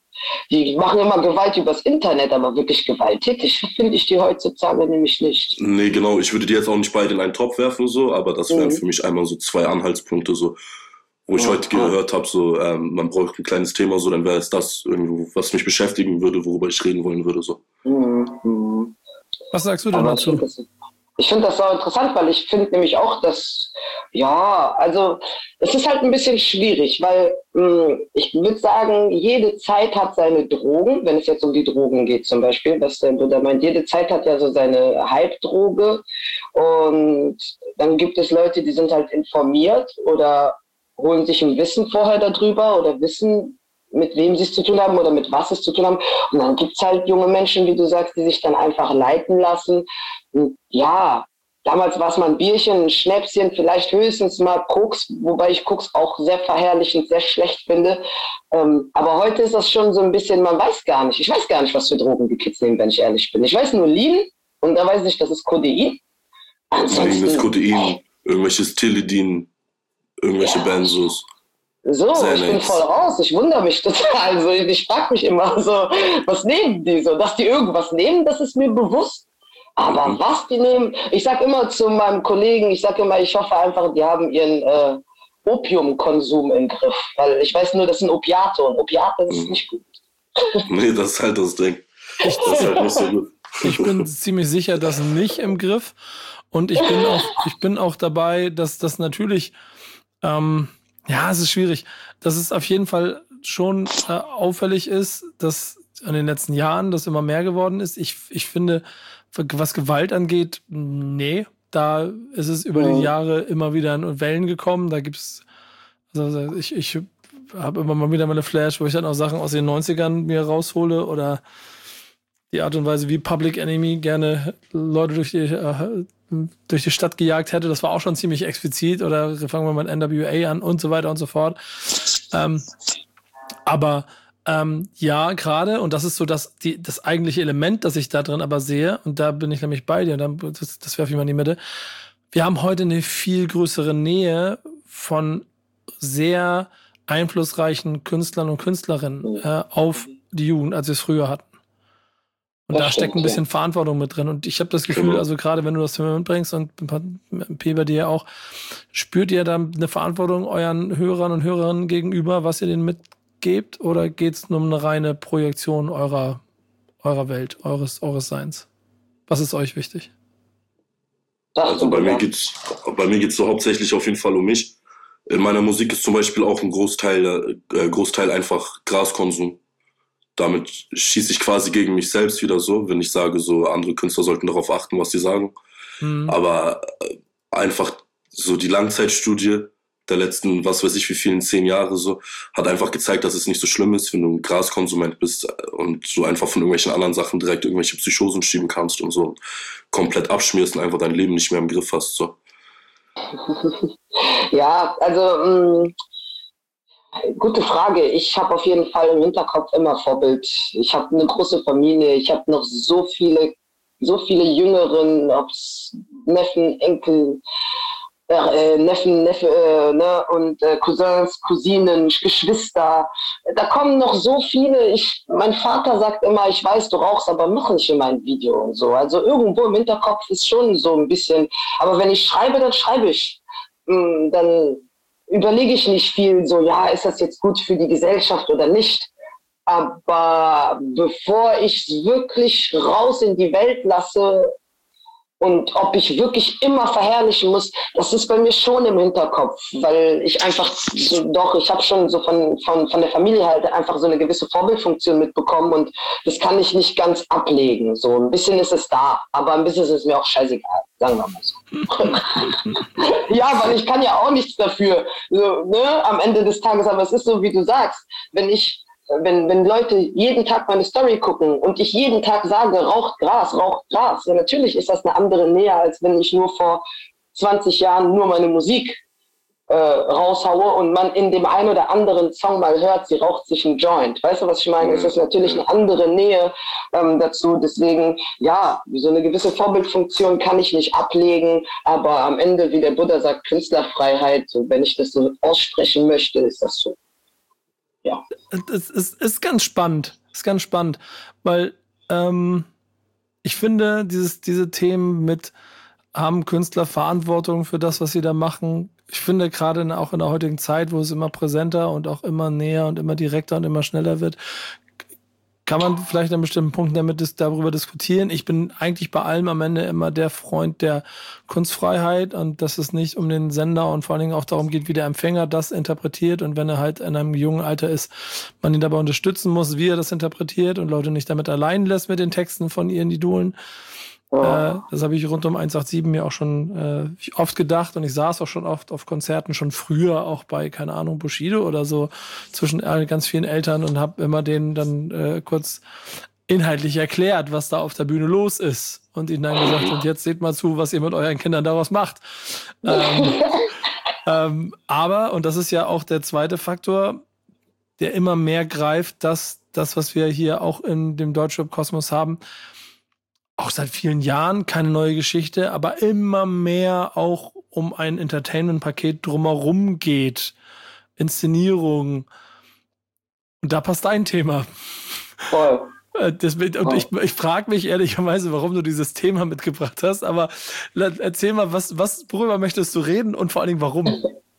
S5: Die machen immer Gewalt übers Internet, aber wirklich gewalttätig finde ich die heutzutage nämlich nicht.
S6: Nee, genau. Ich würde die jetzt auch nicht beide in einen Topf werfen, so, aber das wären
S5: Mhm.
S6: für mich einmal so zwei Anhaltspunkte, so, wo ich
S5: Ja,
S6: heute
S5: ja.
S6: gehört habe, so, ähm, man braucht ein kleines Thema, so, dann wäre es das irgendwo, was mich beschäftigen würde, worüber ich reden wollen würde, so.
S5: Mhm. Mhm.
S1: Was sagst du denn
S5: Aber ich
S1: dazu?
S5: finde das, ich find das auch interessant, weil ich finde nämlich auch, dass, ja, also es ist halt ein bisschen schwierig, weil mh, ich würde sagen, jede Zeit hat seine Drogen, wenn es jetzt um die Drogen geht zum Beispiel, was der Bruder meint, jede Zeit hat ja so seine Hype-Droge und dann gibt es Leute, die sind halt informiert oder holen sich ein Wissen vorher darüber oder wissen, mit wem sie es zu tun haben oder mit was es zu tun haben. Und dann gibt es halt junge Menschen, wie du sagst, die sich dann einfach leiten lassen. Und ja, damals war es mal ein Bierchen, ein Schnäpschen, vielleicht höchstens mal Koks, wobei ich Koks auch sehr verherrlichend, sehr schlecht finde. Ähm, aber heute ist das schon so ein bisschen, man weiß gar nicht. Ich weiß gar nicht, was für Drogen die Kids nehmen, wenn ich ehrlich bin. Ich weiß nur Lean und da weiß ich, das ist Codein.
S6: Eigenes Kodein, irgendwelches Tilidin, irgendwelche
S5: Ja.
S6: Benzos.
S5: So,
S6: Sehr
S5: ich bin
S6: nice.
S5: voll raus. Ich wundere mich total. Also ich, ich frage mich immer so, was nehmen die so? Dass die irgendwas nehmen, das ist mir bewusst. Aber
S6: Mhm.
S5: was die nehmen, ich sag immer zu meinem Kollegen, ich sag immer, ich hoffe einfach, die haben ihren äh, Opiumkonsum im Griff. Weil ich weiß nur, das sind Opiate und Opiate ist
S6: Mhm.
S5: nicht gut.
S6: Nee, das ist halt das Ding. Das ist halt nicht so gut.
S1: Ich bin ziemlich sicher, das nicht im Griff. Und ich bin auch, ich bin auch dabei, dass das natürlich, ähm, ja, es ist schwierig, dass es auf jeden Fall schon äh, auffällig ist, dass in den letzten Jahren das immer mehr geworden ist. Ich, ich finde, was Gewalt angeht, nee, da ist es über die Jahre immer wieder in Wellen gekommen. Da gibt's, also ich, ich habe immer mal wieder meine Flash, wo ich dann auch Sachen aus den neunzigern mir raushole oder die Art und Weise, wie Public Enemy gerne Leute durch die, äh, durch die Stadt gejagt hätte. Das war auch schon ziemlich explizit. Oder fangen wir mit N W A an und so weiter und so fort. Ähm, aber ähm, ja, gerade, und das ist so das, die, das eigentliche Element, das ich da drin aber sehe, und da bin ich nämlich bei dir, dann, das, das werfe ich mal in die Mitte. Wir haben heute eine viel größere Nähe von sehr einflussreichen Künstlern und Künstlerinnen äh, auf die Jugend, als wir es früher hatten. Und
S5: Das
S1: da
S5: stimmt,
S1: steckt ein bisschen Verantwortung mit drin. Und ich habe das Gefühl,
S6: Genau.
S1: also gerade wenn du das mitbringst und P bei dir ja auch, spürt ihr da eine Verantwortung euren Hörern und Hörerinnen gegenüber, was ihr denen mitgebt? Oder geht es nur um eine reine Projektion eurer, eurer Welt, eures, eures Seins? Was ist euch wichtig?
S5: Das
S6: Also bei mir
S5: ja.
S6: geht's, bei mir geht's so hauptsächlich auf jeden Fall um mich. In meiner Musik ist zum Beispiel auch ein Großteil, äh, Großteil einfach Graskonsum. Damit schieße ich quasi gegen mich selbst wieder so, wenn ich sage, so andere Künstler sollten darauf achten, was sie sagen.
S1: Mhm.
S6: Aber äh, einfach so die Langzeitstudie der letzten, was weiß ich, wie vielen, zehn Jahre so, hat einfach gezeigt, dass es nicht so schlimm ist, wenn du ein Graskonsument bist und du einfach von irgendwelchen anderen Sachen direkt irgendwelche Psychosen schieben kannst und so komplett abschmierst und einfach dein Leben nicht mehr im Griff hast. So.
S5: Ja, also mh, gute Frage. Ich habe auf jeden Fall im Hinterkopf immer Vorbild. Ich habe eine große Familie. Ich habe noch so viele, so viele Jüngeren, ob's Neffen, Enkel, äh, Neffen, Neffe, äh, ne, und äh, Cousins, Cousinen, Geschwister. Da kommen noch so viele. Ich, mein Vater sagt immer, ich weiß, du rauchst, aber mach nicht in mein Video und so. Also irgendwo im Hinterkopf ist schon so ein bisschen. Aber wenn ich schreibe, dann schreibe ich. Mh, dann überlege ich nicht viel, so, ja, ist das jetzt gut für die Gesellschaft oder nicht? Aber bevor ich es wirklich raus in die Welt lasse und ob ich wirklich immer verherrlichen muss, das ist bei mir schon im Hinterkopf, weil ich einfach, so, doch, ich habe schon so von, von, von der Familie halt einfach so eine gewisse Vorbildfunktion mitbekommen und das kann ich nicht ganz ablegen. So ein bisschen ist es da, aber ein bisschen ist es mir auch scheißegal, sagen wir mal so. Ja, weil ich kann ja auch nichts dafür, so, ne, am Ende des Tages, aber es ist so, wie du sagst, wenn ich, wenn, wenn Leute jeden Tag meine Story gucken und ich jeden Tag sage, raucht Gras, raucht Gras, ja, natürlich ist das eine andere Nähe, als wenn ich nur vor zwanzig Jahren nur meine Musik äh, raushaue und man in dem einen oder anderen Song mal hört, sie raucht sich ein Joint. Weißt du, was ich meine? Es ist natürlich eine andere Nähe ähm, dazu. Deswegen, ja, so eine gewisse Vorbildfunktion kann ich nicht ablegen, aber am Ende, wie der Buddha sagt, Künstlerfreiheit, so, wenn ich das so aussprechen möchte, ist das so. Ja.
S1: es ist, ist ganz spannend. Ist ganz spannend, weil ähm, ich finde, dieses, diese Themen mit haben Künstler Verantwortung für das, was sie da machen. Ich finde, gerade in, auch in der heutigen Zeit, wo es immer präsenter und auch immer näher und immer direkter und immer schneller wird, kann man vielleicht an bestimmten Punkten damit dis- darüber diskutieren. Ich bin eigentlich bei allem am Ende immer der Freund der Kunstfreiheit und dass es nicht um den Sender und vor allen Dingen auch darum geht, wie der Empfänger das interpretiert und wenn er halt in einem jungen Alter ist, man ihn dabei unterstützen muss, wie er das interpretiert und Leute nicht damit allein lässt mit den Texten von ihren Idolen. Äh, das habe ich rund um eins acht sieben mir auch schon äh, oft gedacht und ich saß auch schon oft auf Konzerten, schon früher auch bei, keine Ahnung, Bushido oder so, zwischen äh, ganz vielen Eltern und habe immer denen dann äh, kurz inhaltlich erklärt, was da auf der Bühne los ist und ihnen dann gesagt, und jetzt seht mal zu, was ihr mit euren Kindern daraus macht. Ähm, ähm, aber, und das ist ja auch der zweite Faktor, der immer mehr greift, dass das, was wir hier auch in dem Deutschrap-Kosmos haben, auch seit vielen Jahren, keine neue Geschichte, aber immer mehr auch um ein Entertainment-Paket drumherum geht. Inszenierung. Und da passt dein Thema.
S5: Voll.
S1: Das, und ich, ich frage mich ehrlicherweise, warum du dieses Thema mitgebracht hast, aber erzähl mal, was, was, worüber möchtest du reden und vor allen Dingen warum?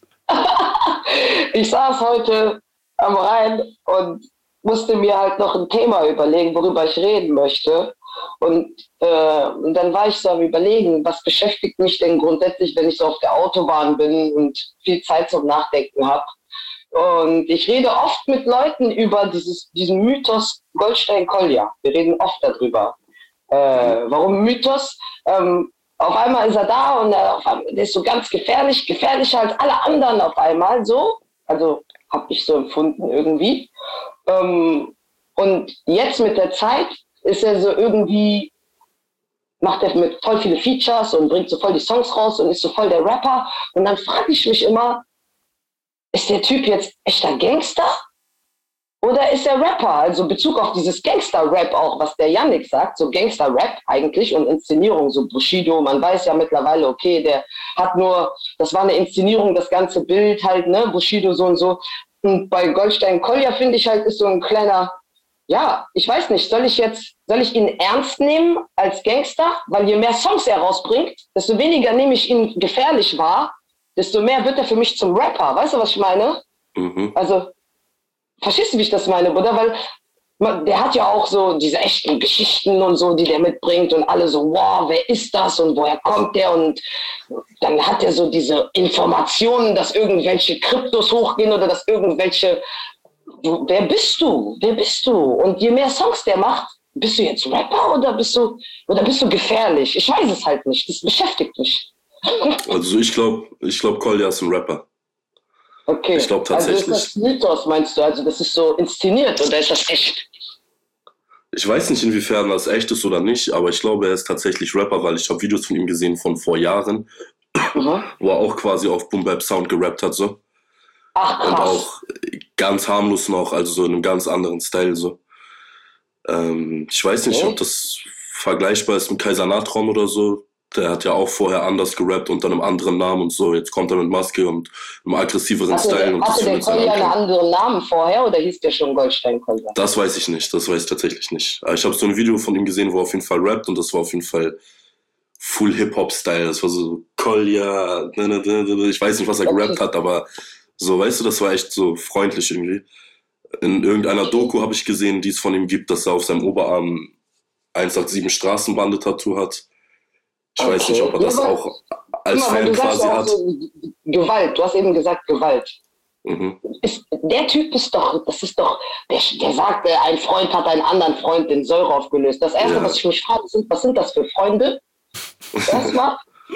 S5: Ich saß heute am Rhein und musste mir halt noch ein Thema überlegen, worüber ich reden möchte. Und, äh, und dann war ich so am Überlegen, was beschäftigt mich denn grundsätzlich, wenn ich so auf der Autobahn bin und viel Zeit zum Nachdenken habe. Und ich rede oft mit Leuten über dieses, diesen Mythos Goldstein-Kolja. Wir reden oft darüber. Äh, warum Mythos? Ähm, auf einmal ist er da und er, auf einmal, der ist so ganz gefährlich, gefährlicher als alle anderen auf einmal so. Also habe ich so empfunden irgendwie. Ähm, und jetzt mit der Zeit ist er so irgendwie, macht er mit voll viele Features und bringt so voll die Songs raus und ist so voll der Rapper. Und dann frage ich mich immer, ist der Typ jetzt echter Gangster? Oder ist er Rapper? Also Bezug auf dieses Gangster-Rap auch, was der Yannick sagt, so Gangster-Rap eigentlich und Inszenierung, so Bushido. Man weiß ja mittlerweile, okay, der hat nur, das war eine Inszenierung, das ganze Bild halt, ne, Bushido so und so. Und bei Goldstein-Kolja finde ich halt, ist so ein kleiner, ja, ich weiß nicht, soll ich jetzt, soll ich ihn ernst nehmen als Gangster? Weil je mehr Songs er rausbringt, desto weniger nehme ich ihn gefährlich wahr, desto mehr wird er für mich zum Rapper. Weißt du, was ich meine?
S6: Mhm.
S5: Also, verstehst du, wie ich das meine, Bruder? Weil man, der hat ja auch so diese echten Geschichten und so, die der mitbringt und alle so, wow, wer ist das und woher kommt der? Und dann hat er so diese Informationen, dass irgendwelche Kryptos hochgehen oder dass irgendwelche Du, wer bist du? Wer bist du? Und je mehr Songs der macht, bist du jetzt Rapper oder bist du, oder bist du gefährlich? Ich weiß es halt nicht. Das beschäftigt mich.
S6: Also ich glaube, ich glaube, Kolja ist ein Rapper.
S5: Okay.
S6: Ich glaube tatsächlich.
S5: Also ist das Mythos, meinst du? Also das ist so inszeniert oder ist das echt?
S6: Ich weiß nicht, inwiefern das echt ist oder nicht, aber ich glaube, er ist tatsächlich Rapper, weil ich habe Videos von ihm gesehen von vor Jahren, mhm. wo er auch quasi auf Boom Bap Sound gerappt hat, so.
S5: Ach, krass.
S6: Und auch ganz harmlos noch, also so in einem ganz anderen Style, so. Ähm, ich weiß nicht, okay. ob das vergleichbar ist mit Kaiser Natron oder so. Der hat ja auch vorher anders gerappt unter einem anderen Namen und so. Jetzt kommt er mit Maske und einem aggressiveren
S5: hatte
S6: Style.
S5: Der,
S6: und
S5: hatte der Kolja einen anderen Namen vorher oder hieß der schon Goldstein-Kolja?
S6: Das weiß ich nicht, das weiß ich tatsächlich nicht. Ich habe so ein Video von ihm gesehen, wo er auf jeden Fall rappt und das war auf jeden Fall Full Hip-Hop-Style. Das war so Kolja, ich weiß nicht, was er okay. gerappt hat, aber so, weißt du, das war echt so freundlich irgendwie. In irgendeiner Doku habe ich gesehen, die es von ihm gibt, dass er auf seinem Oberarm eins acht sieben Straßenbande-Tattoo hat. Ich okay. weiß nicht, ob er das ja, auch als Fan du quasi hat. So
S5: Gewalt, du hast eben gesagt Gewalt. Mhm. Ist, der Typ ist doch, das ist doch, der, der sagt, ein Freund hat einen anderen Freund in Säure aufgelöst. Das Erste, ja. was ich mich frage, sind, was sind das für Freunde? Erstmal.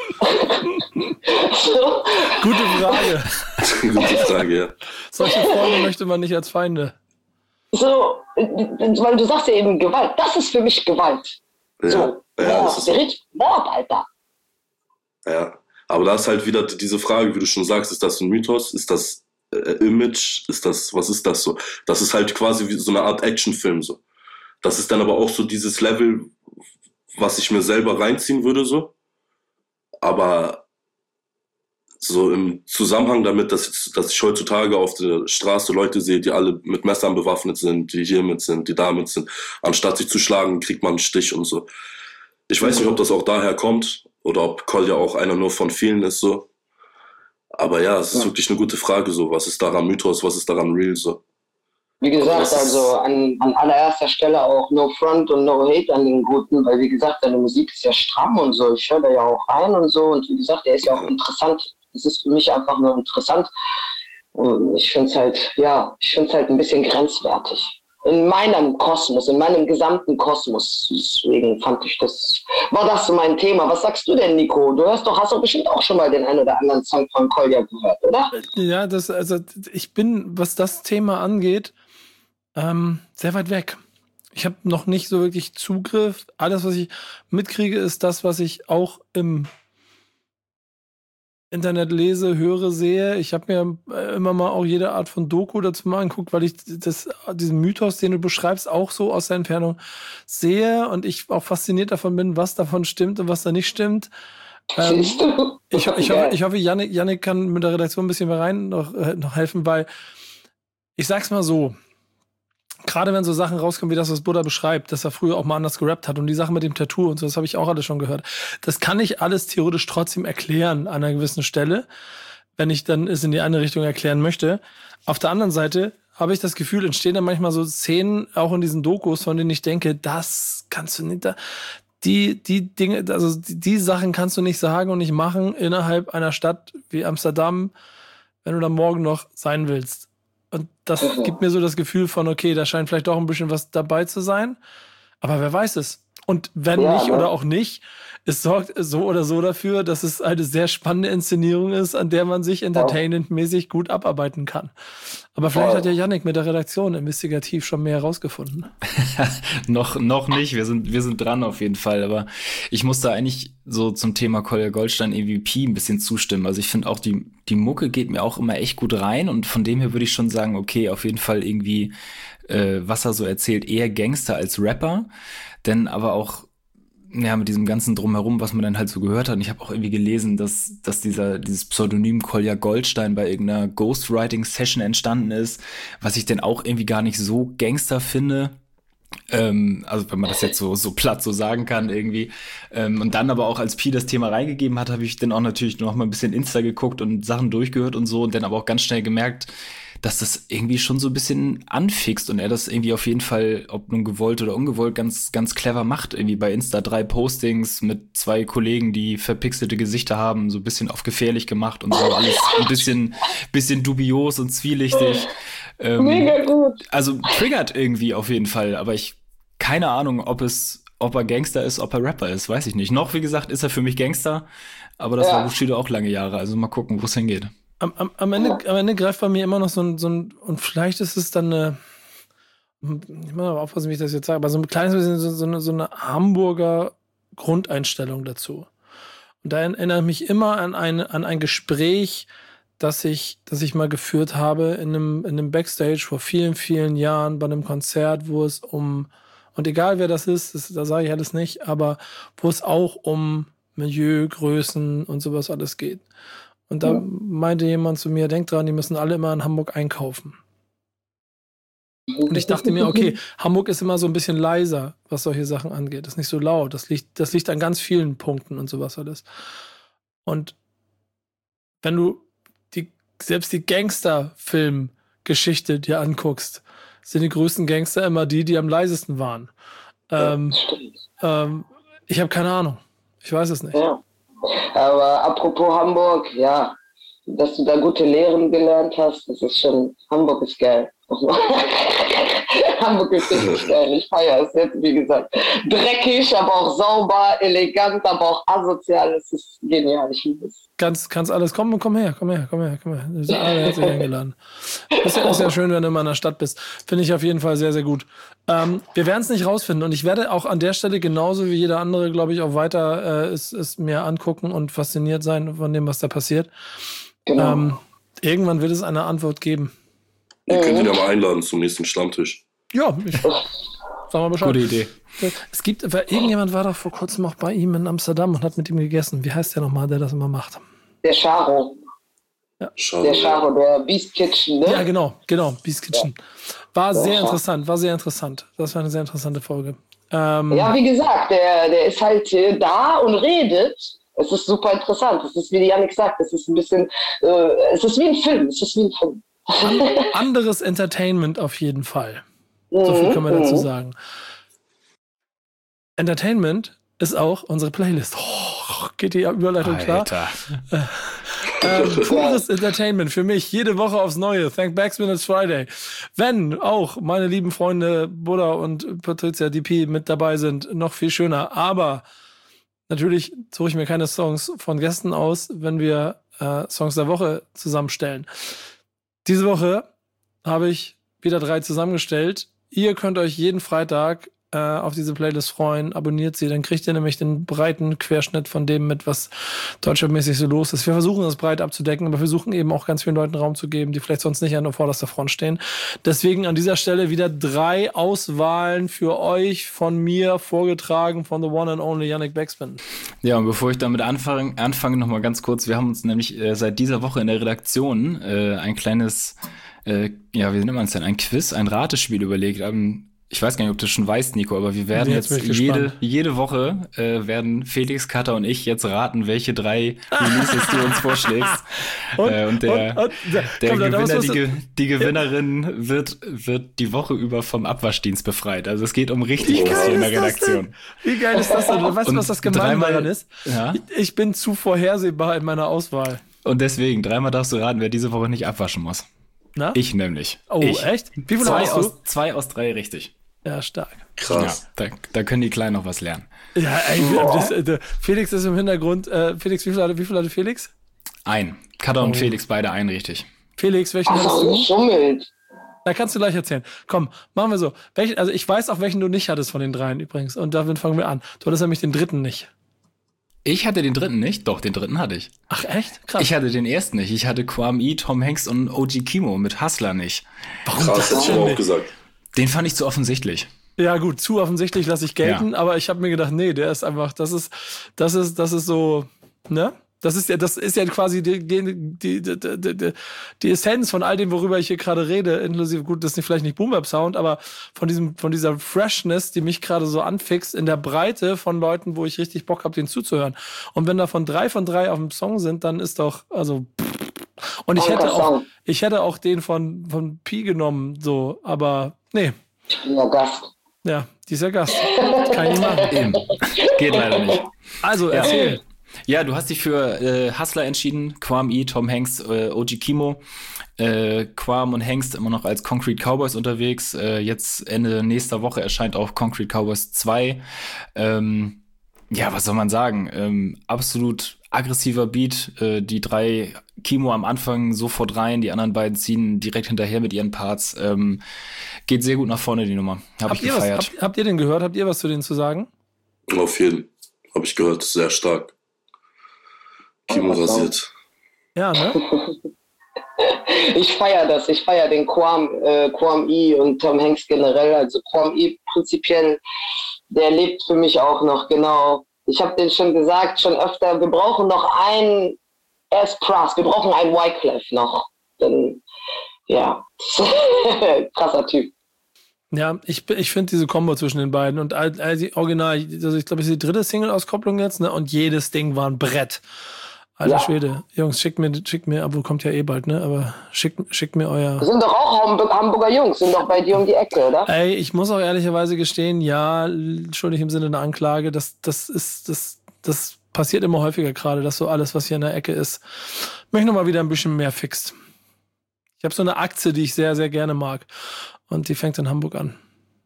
S1: so. Gute Frage.
S6: Gute Frage, ja.
S1: Solche Freunde möchte man nicht als Feinde.
S5: So, weil du sagst ja eben Gewalt. Das ist für mich Gewalt.
S6: Ja,
S5: so,
S6: ja,
S5: Mord,
S6: das
S5: der ist Mord, Alter.
S6: Ja, aber da ist halt wieder diese Frage, wie du schon sagst, ist das ein Mythos? Ist das äh, Image? Ist das, was ist das so? Das ist halt quasi wie so eine Art Actionfilm so. Das ist dann aber auch so dieses Level, was ich mir selber reinziehen würde so. Aber so im Zusammenhang damit, dass ich, dass ich heutzutage auf der Straße Leute sehe, die alle mit Messern bewaffnet sind, die hiermit sind, die damit sind. Anstatt sich zu schlagen, kriegt man einen Stich und so. Ich weiß nicht, ob das auch daher kommt oder ob Kolja auch einer nur von vielen ist, so. Aber ja, es ist ja. wirklich eine gute Frage, so. Was ist daran Mythos, was ist daran real, so.
S5: Wie gesagt, also an, an allererster Stelle auch No Front und No Hate an den Guten, weil wie gesagt, seine Musik ist ja stramm und so. Ich höre da ja auch rein und so. Und wie gesagt, er ist ja auch interessant. Es ist für mich einfach nur interessant. Und ich finde es halt, ja, ich finde es halt ein bisschen grenzwertig. In meinem Kosmos, in meinem gesamten Kosmos. Deswegen fand ich das, war das so mein Thema. Was sagst du denn, Nico? Du hörst doch, hast doch bestimmt auch schon mal den einen oder anderen Song von Kolja gehört, oder?
S1: Ja, das, also ich bin, was das Thema angeht, ähm, sehr weit weg. Ich habe noch nicht so wirklich Zugriff. Alles, was ich mitkriege, ist das, was ich auch im Internet lese, höre, sehe. Ich habe mir immer mal auch jede Art von Doku dazu mal angeguckt, weil ich das, diesen Mythos, den du beschreibst, auch so aus der Entfernung sehe und ich auch fasziniert davon bin, was davon stimmt und was da nicht stimmt. Ähm, ich, ich, ich hoffe, ich hoffe Yannick, Yannick kann mit der Redaktion ein bisschen mehr rein noch, noch helfen, weil ich sag's mal so, gerade wenn so Sachen rauskommen, wie das, was Buddha beschreibt, dass er früher auch mal anders gerappt hat und die Sachen mit dem Tattoo und so, das habe ich auch alles schon gehört. Das kann ich alles theoretisch trotzdem erklären an einer gewissen Stelle, wenn ich dann es in die andere Richtung erklären möchte. Auf der anderen Seite habe ich das Gefühl, entstehen dann manchmal so Szenen, auch in diesen Dokus, von denen ich denke, das kannst du nicht, da, die, die Dinge, also die, die Sachen kannst du nicht sagen und nicht machen innerhalb einer Stadt wie Amsterdam, wenn du da morgen noch sein willst. Und das gibt mir so das Gefühl von, okay, da scheint vielleicht doch ein bisschen was dabei zu sein. Aber wer weiß es. Und wenn ja, nicht oder auch nicht, es sorgt so oder so dafür, dass es eine sehr spannende Inszenierung ist, an der man sich entertainmentmäßig gut abarbeiten kann. Aber vielleicht ja. hat ja Yannick mit der Redaktion investigativ schon mehr herausgefunden.
S4: noch, noch nicht, wir sind, wir sind dran auf jeden Fall. Aber ich muss da eigentlich so zum Thema Kolja Goldstein E V P ein bisschen zustimmen. Also ich finde auch, die, die Mucke geht mir auch immer echt gut rein. Und von dem her würde ich schon sagen, okay, auf jeden Fall irgendwie, äh, was er so erzählt, eher Gangster als Rapper. Denn aber auch, ja, mit diesem ganzen Drumherum, was man dann halt so gehört hat. Und ich habe auch irgendwie gelesen, dass, dass dieser, dieses Pseudonym Kolja Goldstein bei irgendeiner Ghostwriting-Session entstanden ist, was ich denn auch irgendwie gar nicht so Gangster finde. Ähm, also wenn man das jetzt so, so platt so sagen kann irgendwie. Ähm, und dann aber auch, als Pi das Thema reingegeben hat, habe ich dann auch natürlich noch mal ein bisschen Insta geguckt und Sachen durchgehört und so. Und dann aber auch ganz schnell gemerkt, dass das irgendwie schon so ein bisschen anfixt und er das irgendwie auf jeden Fall, ob nun gewollt oder ungewollt, ganz ganz clever macht. Irgendwie bei Insta drei Postings mit zwei Kollegen, die verpixelte Gesichter haben, so ein bisschen auf gefährlich gemacht und so alles ein bisschen bisschen dubios und zwielichtig. Ähm,
S5: Mega gut.
S4: Also triggert irgendwie auf jeden Fall, aber ich keine Ahnung, ob es ob er Gangster ist, ob er Rapper ist, weiß ich nicht. Noch, wie gesagt, ist er für mich Gangster, aber das ja. war Bushido auch lange Jahre, also mal gucken, wo es hingeht.
S1: Am, am, am, Ende, am Ende greift bei mir immer noch so ein, so ein, und vielleicht ist es dann eine, ich muss aber aufpassen, wie ich das jetzt sage, aber so ein kleines bisschen so, so, eine, so eine Hamburger Grundeinstellung dazu. Und da erinnere ich mich immer an ein, an ein Gespräch, das ich, das ich mal geführt habe in einem, in einem Backstage vor vielen, vielen Jahren bei einem Konzert, wo es um, und egal wer das ist, das, da sage ich alles nicht, aber wo es auch um Milieu, Größen und sowas alles geht. Und da ja. meinte jemand zu mir, denk dran, die müssen alle immer in Hamburg einkaufen. Und ich dachte mir, okay, Hamburg ist immer so ein bisschen leiser, was solche Sachen angeht. Das ist nicht so laut. Das liegt, das liegt an ganz vielen Punkten und sowas alles. Und wenn du die, selbst die Gangster-Film-Geschichte dir anguckst, sind die größten Gangster immer die, die am leisesten waren. Ähm, ähm, ich habe keine Ahnung. Ich weiß es nicht.
S5: Ja. Aber apropos Hamburg, ja, dass du da gute Lehren gelernt hast, das ist schon, Hamburg ist geil. Hamburg ist richtig geil, ich feiere es jetzt, wie gesagt. Dreckig, aber auch sauber, elegant, aber auch asozial, es ist genial, ich liebe es.
S1: Kannst, kannst alles, komm, komm her, komm her, komm her, komm her. Das ist alle herzlich eingeladen. Ist ja, ist ja schön, wenn du mal in der Stadt bist. Finde ich auf jeden Fall sehr, sehr gut. Ähm, wir werden es nicht rausfinden und ich werde auch an der Stelle genauso wie jeder andere, glaube ich, auch weiter äh, es, es mir angucken und fasziniert sein von dem, was da passiert. Genau. Ähm, irgendwann wird es eine Antwort geben.
S6: Ihr könnt ihn ja mal einladen zum nächsten Stammtisch.
S1: Ja, ich sag mal Bescheid.
S4: Gute Idee.
S1: Es gibt, irgendjemand war doch vor kurzem auch bei ihm in Amsterdam und hat mit ihm gegessen. Wie heißt der nochmal, der das immer macht?
S5: Der Charo.
S1: Ja.
S6: Schade,
S5: Der Charo, der Beast Kitchen, ne?
S1: Ja, genau, genau, Beast Kitchen. War
S5: Ja.
S1: sehr interessant, war sehr interessant. Das war eine sehr interessante Folge. Ähm,
S5: Ja, wie gesagt, der, der ist halt äh, da und redet. Es ist super interessant. Es ist, wie Yannick sagt, es ist ein bisschen, äh, es ist wie ein Film. Es ist wie ein Film.
S1: anderes Entertainment auf jeden Fall. So viel können wir dazu sagen. Entertainment ist auch unsere Playlist. Oh, geht die Überleitung klar?
S4: Alter.
S1: Ähm, pures Entertainment für mich, jede Woche aufs Neue. Thank Backspin, it's Friday. Wenn auch meine lieben Freunde Buddha und Patricia D P mit dabei sind, noch viel schöner. Aber natürlich suche ich mir keine Songs von Gästen aus, wenn wir äh, Songs der Woche zusammenstellen. Diese Woche habe ich wieder drei zusammengestellt. Ihr könnt euch jeden Freitag äh, auf diese Playlist freuen. Abonniert sie, dann kriegt ihr nämlich den breiten Querschnitt von dem mit, was deutschlandmäßig so los ist. Wir versuchen das breit abzudecken, aber wir versuchen eben auch ganz vielen Leuten Raum zu geben, die vielleicht sonst nicht an der vorderster Front stehen. Deswegen an dieser Stelle wieder drei Auswahlen für euch von mir vorgetragen von the one and only Yannick Backspin.
S4: Ja, und bevor ich damit anfange, anfange noch mal ganz kurz. Wir haben uns nämlich äh, seit dieser Woche in der Redaktion äh, ein kleines, äh, ja, wie nennt man es denn, ein Quiz, ein Ratespiel überlegt. Um, ich weiß gar nicht, ob du das schon weißt, Nico, aber wir werden
S1: Jetzt
S4: jetzt,
S1: bin ich
S4: jede,
S1: gespannt.
S4: jede Woche äh, werden Felix, Cutter und ich jetzt raten, welche drei Releases du uns vorschlägst.
S1: Und,
S4: äh, und der,
S1: und, und,
S4: der
S1: komm, da- da
S4: Gewinner,
S1: musst
S4: die,
S1: du-
S4: Ge- die Gewinnerin wird, wird die Woche über vom Abwaschdienst befreit. Also es geht um richtig
S1: Wie
S4: was
S1: geil
S4: hier in der
S1: ist das denn?
S4: Redaktion.
S1: Wie geil ist das denn? Weißt du,
S4: Und
S1: was das Gemeine
S4: dreimal-
S1: daran ist?
S4: Ja.
S1: Ich, ich bin zu vorhersehbar in meiner Auswahl.
S4: Und deswegen, dreimal darfst du raten, wer diese Woche nicht abwaschen muss.
S1: Na?
S4: Ich nämlich.
S1: Oh,
S4: ich.
S1: echt? Wie viele
S4: Zwei
S1: hast du?
S4: aus, zwei aus drei richtig.
S1: Ja, stark.
S6: Krass.
S4: Ja, da, da können die Kleinen noch was lernen.
S1: Ja, ey, das, äh, Felix ist im Hintergrund. Äh, Felix, wie viel hatte, wie viel hatte Felix?
S4: Ein. Cutter und Felix, beide ein richtig.
S1: Felix, welchen hattest
S5: Ach,
S1: du?
S5: geschummelt.
S1: Da kannst du gleich erzählen. Komm, machen wir so. Welchen, also ich weiß auch, welchen du nicht hattest von den dreien übrigens. Und damit fangen wir an. Du hattest nämlich den dritten nicht.
S4: Ich hatte den dritten nicht. Doch, den dritten hatte ich.
S1: Ach, echt? Krass.
S4: Ich hatte den ersten nicht. Ich hatte Kwame, Tom Hanks und O G Kimo mit Hustler nicht.
S6: Krass, hätte ich aber auch gesagt.
S4: Den fand ich zu offensichtlich.
S1: Ja, gut, zu offensichtlich lasse ich gelten,
S4: Ja.
S1: aber ich habe mir gedacht, nee, der ist einfach, das ist, das ist, das ist so, ne? Das ist ja, das ist ja quasi die, die, die, die, die, die Essenz von all dem, worüber ich hier gerade rede, inklusive, gut, das ist nicht, vielleicht nicht Boom-Bap-Sound, aber von diesem, von dieser Freshness, die mich gerade so anfixt, in der Breite von Leuten, wo ich richtig Bock habe, denen zuzuhören. Und wenn davon drei von drei auf dem Song sind, dann ist doch, also, und ich hätte auch, ich hätte auch den von, von Pi genommen, so, aber, nee.
S5: Ich bin ja Gast.
S1: Ja, die ist ja Gast. Kann ich nicht machen.
S4: Eben. Geht leider nicht.
S1: Also, erzähl.
S4: Ja, du hast dich für äh, Hustler entschieden. Kwame, Tom Hanks, äh, O G Kimo. Äh, Kwame und Hanks immer noch als Concrete Cowboys unterwegs. Äh, jetzt Ende nächster Woche erscheint auch Concrete Cowboys zwei. Ähm, ja, was soll man sagen? Ähm, absolut aggressiver Beat. Äh, die drei Kimo am Anfang sofort rein, die anderen beiden ziehen direkt hinterher mit ihren Parts. Ähm, geht sehr gut nach vorne, die Nummer. Hab
S1: Habt
S4: ich
S1: ihr, was,
S4: gefeiert.
S1: habt, habt ihr den gehört? Habt ihr was zu denen zu sagen?
S6: Auf jeden. Habe ich gehört. Sehr stark. Kimo rasiert.
S1: Ja, ne?
S5: Ich feiere das. Ich feiere den Kwame, äh, Kwame E und Tom Hanks generell. Also Kwame E prinzipiell, der lebt für mich auch noch, genau. Ich habe den schon gesagt, schon öfter, wir brauchen noch einen S. Pras, wir brauchen einen Wyclef noch. Denn, ja, krasser Typ.
S1: Ja, ich, ich finde diese Kombo zwischen den beiden und all, all die Original, also ich glaube, es ist die dritte Single-Auskopplung jetzt, ne? Und jedes Ding war ein Brett. Alter
S5: Ja.
S1: Schwede. Jungs, schickt mir, schickt mir, obwohl kommt ja eh bald, ne? Aber schickt, schickt mir euer.
S5: Sind doch auch Hamburg, Hamburger Jungs, sind doch bei dir um die Ecke, oder?
S1: Ey, ich muss auch ehrlicherweise gestehen, ja, schuldig im Sinne einer Anklage, das, das ist, das, das passiert immer häufiger gerade, dass so alles, was hier in der Ecke ist, mich nochmal wieder ein bisschen mehr fixt. Ich habe so eine Aktie, die ich sehr, sehr gerne mag. Und die fängt in Hamburg an.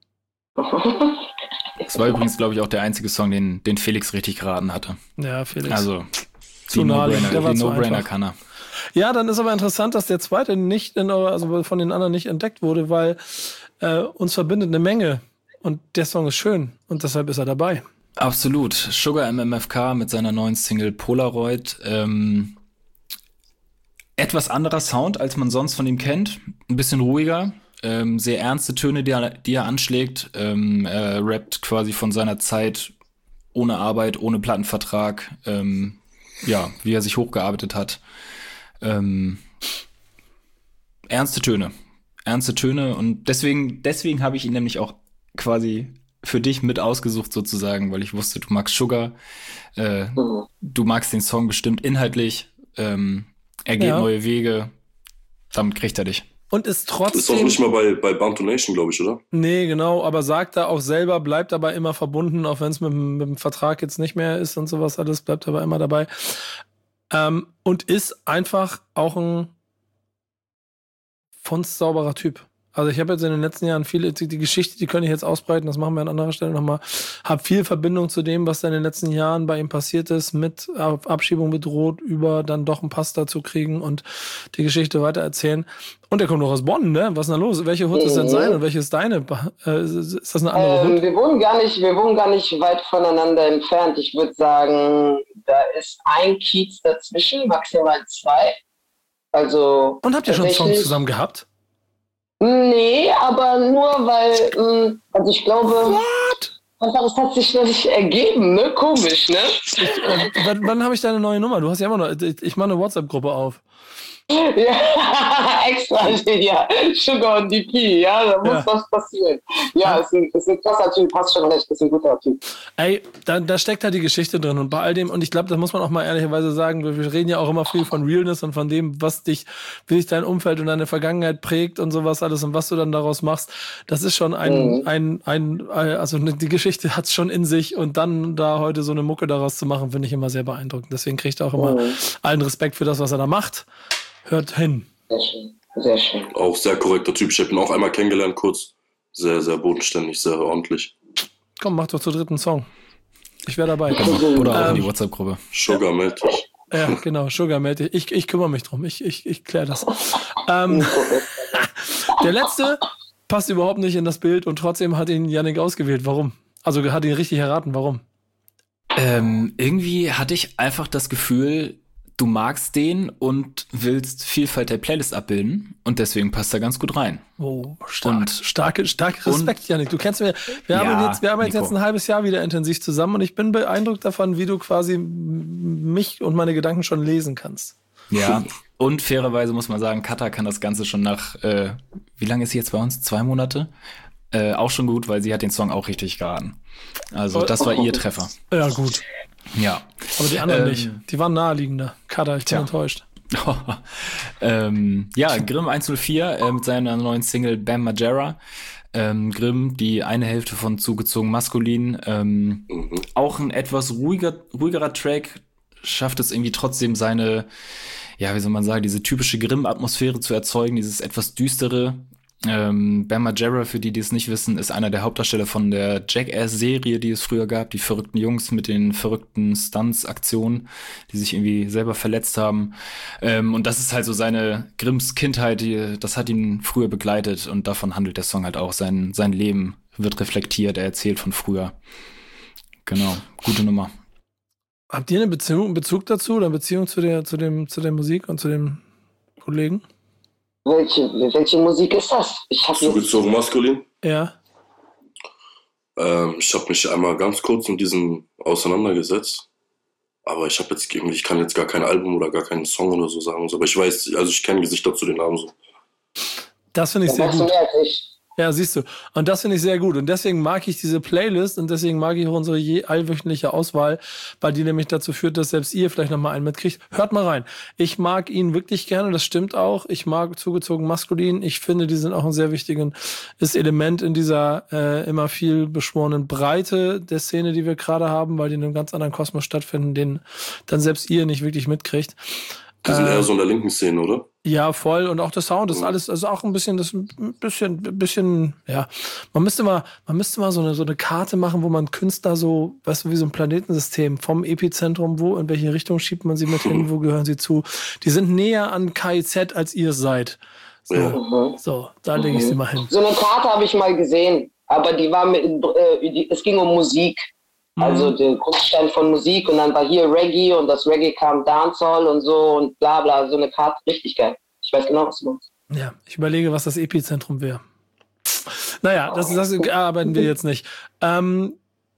S4: Das war übrigens, glaube ich, auch der einzige Song, den, den Felix richtig geraten hatte.
S1: Ja, Felix.
S4: Also,
S1: Zu
S4: die
S1: naheliegend,
S4: No-Brainer,
S1: der war
S4: die
S1: zu
S4: No-Brainer
S1: einfach.
S4: kann er.
S1: Ja, dann ist aber interessant, dass der zweite nicht in eurer, also von den anderen nicht entdeckt wurde, weil äh, uns verbindet eine Menge. Und der Song ist schön und deshalb ist er dabei.
S4: Absolut. Sugar M M F K mit seiner neuen Single Polaroid. Ähm, etwas anderer Sound, als man sonst von ihm kennt. Ein bisschen ruhiger. Ähm, sehr ernste Töne, die er, die er anschlägt. Ähm, er rappt quasi von seiner Zeit ohne Arbeit, ohne Plattenvertrag. Ähm, ja, wie er sich hochgearbeitet hat. Ähm, ernste Töne. Ernste Töne und deswegen, deswegen habe ich ihn nämlich auch quasi für dich mit ausgesucht sozusagen, weil ich wusste, du magst Sugar, äh, mhm. du magst den Song bestimmt inhaltlich, ähm, er geht ja. neue Wege, damit kriegt er dich.
S1: Und ist trotzdem...
S6: Ist auch nicht mal bei, bei Bound to Nation, glaube ich, oder?
S1: Nee, genau, aber sagt er auch selber, bleibt dabei immer verbunden, auch wenn es mit, mit dem Vertrag jetzt nicht mehr ist und sowas alles, bleibt aber immer dabei. Ähm, und ist einfach auch ein funstsauberer Typ. Also ich habe jetzt in den letzten Jahren viele, die, die Geschichte, die könnte ich jetzt ausbreiten, das machen wir an anderer Stelle nochmal, habe viel Verbindung zu dem, was da in den letzten Jahren bei ihm passiert ist, mit Abschiebung bedroht, über dann doch einen Pass dazu kriegen und die Geschichte weiter erzählen. Und der kommt doch aus Bonn, ne? Was ist denn da los? Welche Hut ist denn seine und welche ist deine? Äh, ist das eine andere
S5: ähm,
S1: Hut?
S5: Wir wohnen gar nicht, wir wohnen gar nicht weit voneinander entfernt. Ich würde sagen, da ist ein Kiez dazwischen, maximal zwei. Also.
S1: Und habt ihr schon Songs zusammen gehabt?
S5: Nee, aber nur weil, also ich glaube,
S1: What?
S5: einfach, es hat sich noch nicht ergeben, ne? Komisch, ne?
S1: Ich, äh, wann wann habe ich deine neue Nummer? Du hast ja immer noch, ich, ich mache eine WhatsApp-Gruppe auf.
S5: Ja, extra, ja, Sugar und D P, ja, da muss ja. was passieren. Ja, ist ein, ist ein krasser Typ, hast schon recht, ist ein guter Typ.
S1: Ey, da, da steckt halt die Geschichte drin und bei all dem, und ich glaube, das muss man auch mal ehrlicherweise sagen, wir, wir reden ja auch immer viel von Realness und von dem, was dich, wie dich dein Umfeld und deine Vergangenheit prägt und sowas alles und was du dann daraus machst, das ist schon ein, mhm. ein, ein, also die Geschichte hat's schon in sich und dann da heute so eine Mucke daraus zu machen, finde ich immer sehr beeindruckend. Deswegen kriegt er auch immer mhm. allen Respekt für das, was er da macht. Hört hin.
S5: Sehr schön, sehr schön.
S6: Auch sehr korrekter Typ. Ich habe ihn auch einmal kennengelernt, kurz. Sehr, sehr bodenständig, sehr ordentlich.
S1: Komm, mach doch zur dritten Song. Ich wäre dabei.
S4: Oder auch
S1: ähm,
S4: in die WhatsApp-Gruppe.
S6: Sugar, meld dich.
S1: Ja, genau, Sugar, meld dich. Ich, ich kümmere mich drum. Ich, ich, ich kläre das. ähm, der letzte passt überhaupt nicht in das Bild und trotzdem hat ihn Yannick ausgewählt. Warum? Also hat ihn richtig erraten. Warum?
S4: Ähm, irgendwie hatte ich einfach das Gefühl, du magst den und willst Vielfalt der Playlist abbilden und deswegen passt er ganz gut rein.
S1: Oh, stark.
S4: Und,
S1: starke, starke Respekt, Yannick. Du kennst mir, wir
S4: ja,
S1: haben jetzt, wir haben jetzt,
S4: Nico.
S1: jetzt ein halbes Jahr wieder intensiv zusammen und ich bin beeindruckt davon, wie du quasi mich und meine Gedanken schon lesen kannst.
S4: Ja, und fairerweise muss man sagen, Katha kann das Ganze schon nach, äh, wie lange ist sie jetzt bei uns? Zwei Monate? Äh, auch schon gut, weil sie hat den Song auch richtig geraten. Also das war ihr Treffer.
S1: Ja, gut.
S4: Ja.
S1: Aber die anderen
S4: ähm,
S1: nicht. Die waren naheliegender. Kada, ich bin
S4: tja.
S1: enttäuscht.
S4: ähm, ja, Grimm hundertvier äh, mit seiner neuen Single Bam Margera. Ähm, Grimm, die eine Hälfte von Zugezogen Maskulin. Ähm,
S6: Mhm.
S4: auch ein etwas ruhiger, ruhigerer Track, schafft es irgendwie trotzdem seine, ja, wie soll man sagen, diese typische Grimm-Atmosphäre zu erzeugen, dieses etwas düstere. Ähm, Bam Margera, für die, die es nicht wissen, ist einer der Hauptdarsteller von der Jackass-Serie, die es früher gab, die verrückten Jungs mit den verrückten Stunts-Aktionen, die sich irgendwie selber verletzt haben. Ähm, und das ist halt so seine Grimms Kindheit, die, das hat ihn früher begleitet und davon handelt der Song halt auch. Sein, sein Leben wird reflektiert, er erzählt von früher. Genau, gute Nummer.
S1: Habt ihr eine Beziehung, Bezug dazu oder eine Beziehung zu der, zu dem, zu der Musik und zu dem Kollegen?
S5: Welche, welche Musik ist das? Ich habe jetzt
S6: Zugezogen maskulin.
S1: Ja.
S6: Ähm, ich habe mich einmal ganz kurz mit diesem auseinandergesetzt. Aber ich habe jetzt irgendwie, ich kann jetzt gar kein Album oder gar keinen Song oder so sagen. Aber ich weiß, also ich kenne Gesichter zu den Namen so.
S1: Das finde ich
S5: das
S1: sehr
S5: weißt du
S1: gut.
S5: mehr als ich.
S1: Ja, siehst du. Und das finde ich sehr gut. Und deswegen mag ich diese Playlist und deswegen mag ich auch unsere je allwöchentliche Auswahl, weil die nämlich dazu führt, dass selbst ihr vielleicht nochmal einen mitkriegt. Hört mal rein. Ich mag ihn wirklich gerne, das stimmt auch. Ich mag Zugezogen maskulin. Ich finde, die sind auch ein sehr wichtiges Element in dieser äh, immer viel beschworenen Breite der Szene, die wir gerade haben, weil die in einem ganz anderen Kosmos stattfinden, den dann selbst ihr nicht wirklich mitkriegt.
S6: Die sind
S1: Äh,
S6: eher so in der linken Szene, oder?
S1: Ja, voll. Und auch der Sound ist alles, also auch ein bisschen, das ein bisschen, bisschen, ja. Man müsste mal, man müsste mal so eine, so eine Karte machen, wo man Künstler so, weißt du, wie so ein Planetensystem vom Epizentrum, wo, in welche Richtung schiebt man sie mit hin, wo gehören sie zu? Die sind näher an K I Z, als ihr es seid. So,
S6: Ja.
S5: Mhm.
S1: so da lege ich sie mal hin.
S5: So eine Karte habe ich mal gesehen, aber die war mit, äh, die, es ging um Musik. Also der Grundstein von Musik und dann war hier Reggae und das Reggae kam Dancehall und so und bla bla, so eine Karte, richtig geil. Ich weiß genau, was du meinst.
S1: Ja, ich überlege, was das Epizentrum wäre. Naja, das, das arbeiten wir jetzt nicht. Ähm,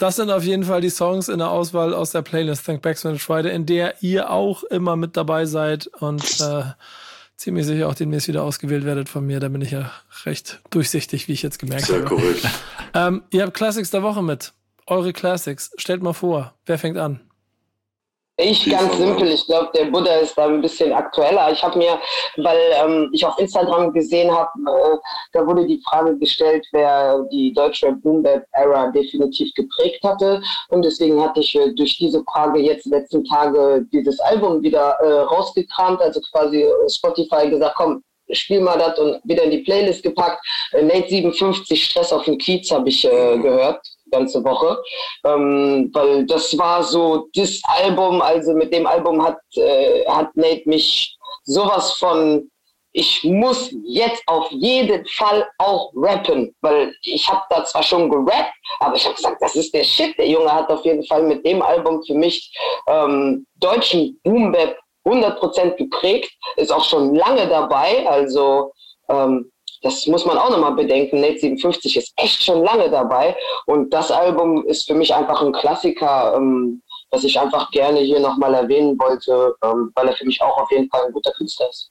S1: das sind auf jeden Fall die Songs in der Auswahl aus der Playlist Thank Backsman Friday, in der ihr auch immer mit dabei seid und äh, ziemlich sicher auch demnächst wieder ausgewählt werdet von mir. Da bin ich ja recht durchsichtig, wie ich jetzt gemerkt
S6: Sehr
S1: habe.
S6: korrekt.
S1: Ähm, ihr habt Classics der Woche mit. Eure Classics. Stellt mal vor, wer fängt an?
S5: Ich ganz simpel, ich glaube, der Buddha ist da ein bisschen aktueller. Ich habe mir, weil ähm, ich auf Instagram gesehen habe, äh, da wurde die Frage gestellt, wer die Deutschrap Boom Bap Era definitiv geprägt hatte. Und deswegen hatte ich äh, durch diese Frage jetzt letzten Tage dieses Album wieder äh, rausgekramt, also quasi Spotify gesagt, komm, spiel mal das und wieder in die Playlist gepackt. Äh, Nate siebenundfünfzig, Stress auf dem Kiez habe ich äh, gehört. Ganze Woche, ähm, weil das war so das Album, also mit dem Album hat, äh, hat Nate mich sowas von, ich muss jetzt auf jeden Fall auch rappen, weil ich habe da zwar schon gerappt, aber ich habe gesagt, das ist der Shit, der Junge hat auf jeden Fall mit dem Album für mich ähm, deutschen Boom Bap hundert Prozent geprägt, ist auch schon lange dabei, also ähm, das muss man auch nochmal bedenken. Nate siebenundfünfzig ist echt schon lange dabei. Und das Album ist für mich einfach ein Klassiker, ähm, was ich einfach gerne hier nochmal erwähnen wollte, ähm, weil er für mich auch auf jeden Fall ein guter Künstler ist.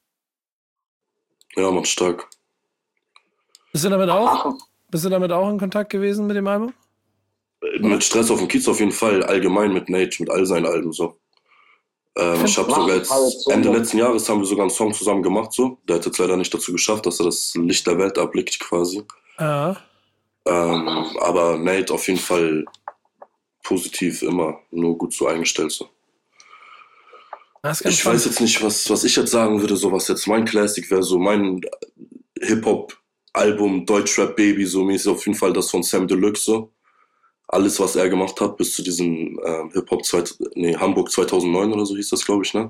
S6: Ja, man, stark.
S1: Bist du damit auch? Bist du damit auch in Kontakt gewesen mit dem Album?
S6: Mit Stress auf dem Kiez auf jeden Fall, allgemein mit Nate, mit all seinen Alben so. Ähm, ich habe sogar jetzt, Ende letzten Jahres haben wir sogar einen Song zusammen gemacht, so. Der hat jetzt leider nicht dazu geschafft, dass er das Licht der Welt erblickt, quasi.
S1: Ja.
S6: Ähm, aber Nate auf jeden Fall positiv immer, nur gut so eingestellt, so.
S1: Das ist ganz
S6: ich
S1: spannend.
S6: weiß jetzt nicht, was, was ich jetzt sagen würde, so was jetzt mein Classic wäre, so mein Hip-Hop-Album, Deutschrap Baby, so mäßig auf jeden Fall das von Sam Deluxe, so. Alles, was er gemacht hat, bis zu diesem ähm, Hip-Hop, nee, Hamburg zweitausendneun oder so hieß das, glaube ich, ne?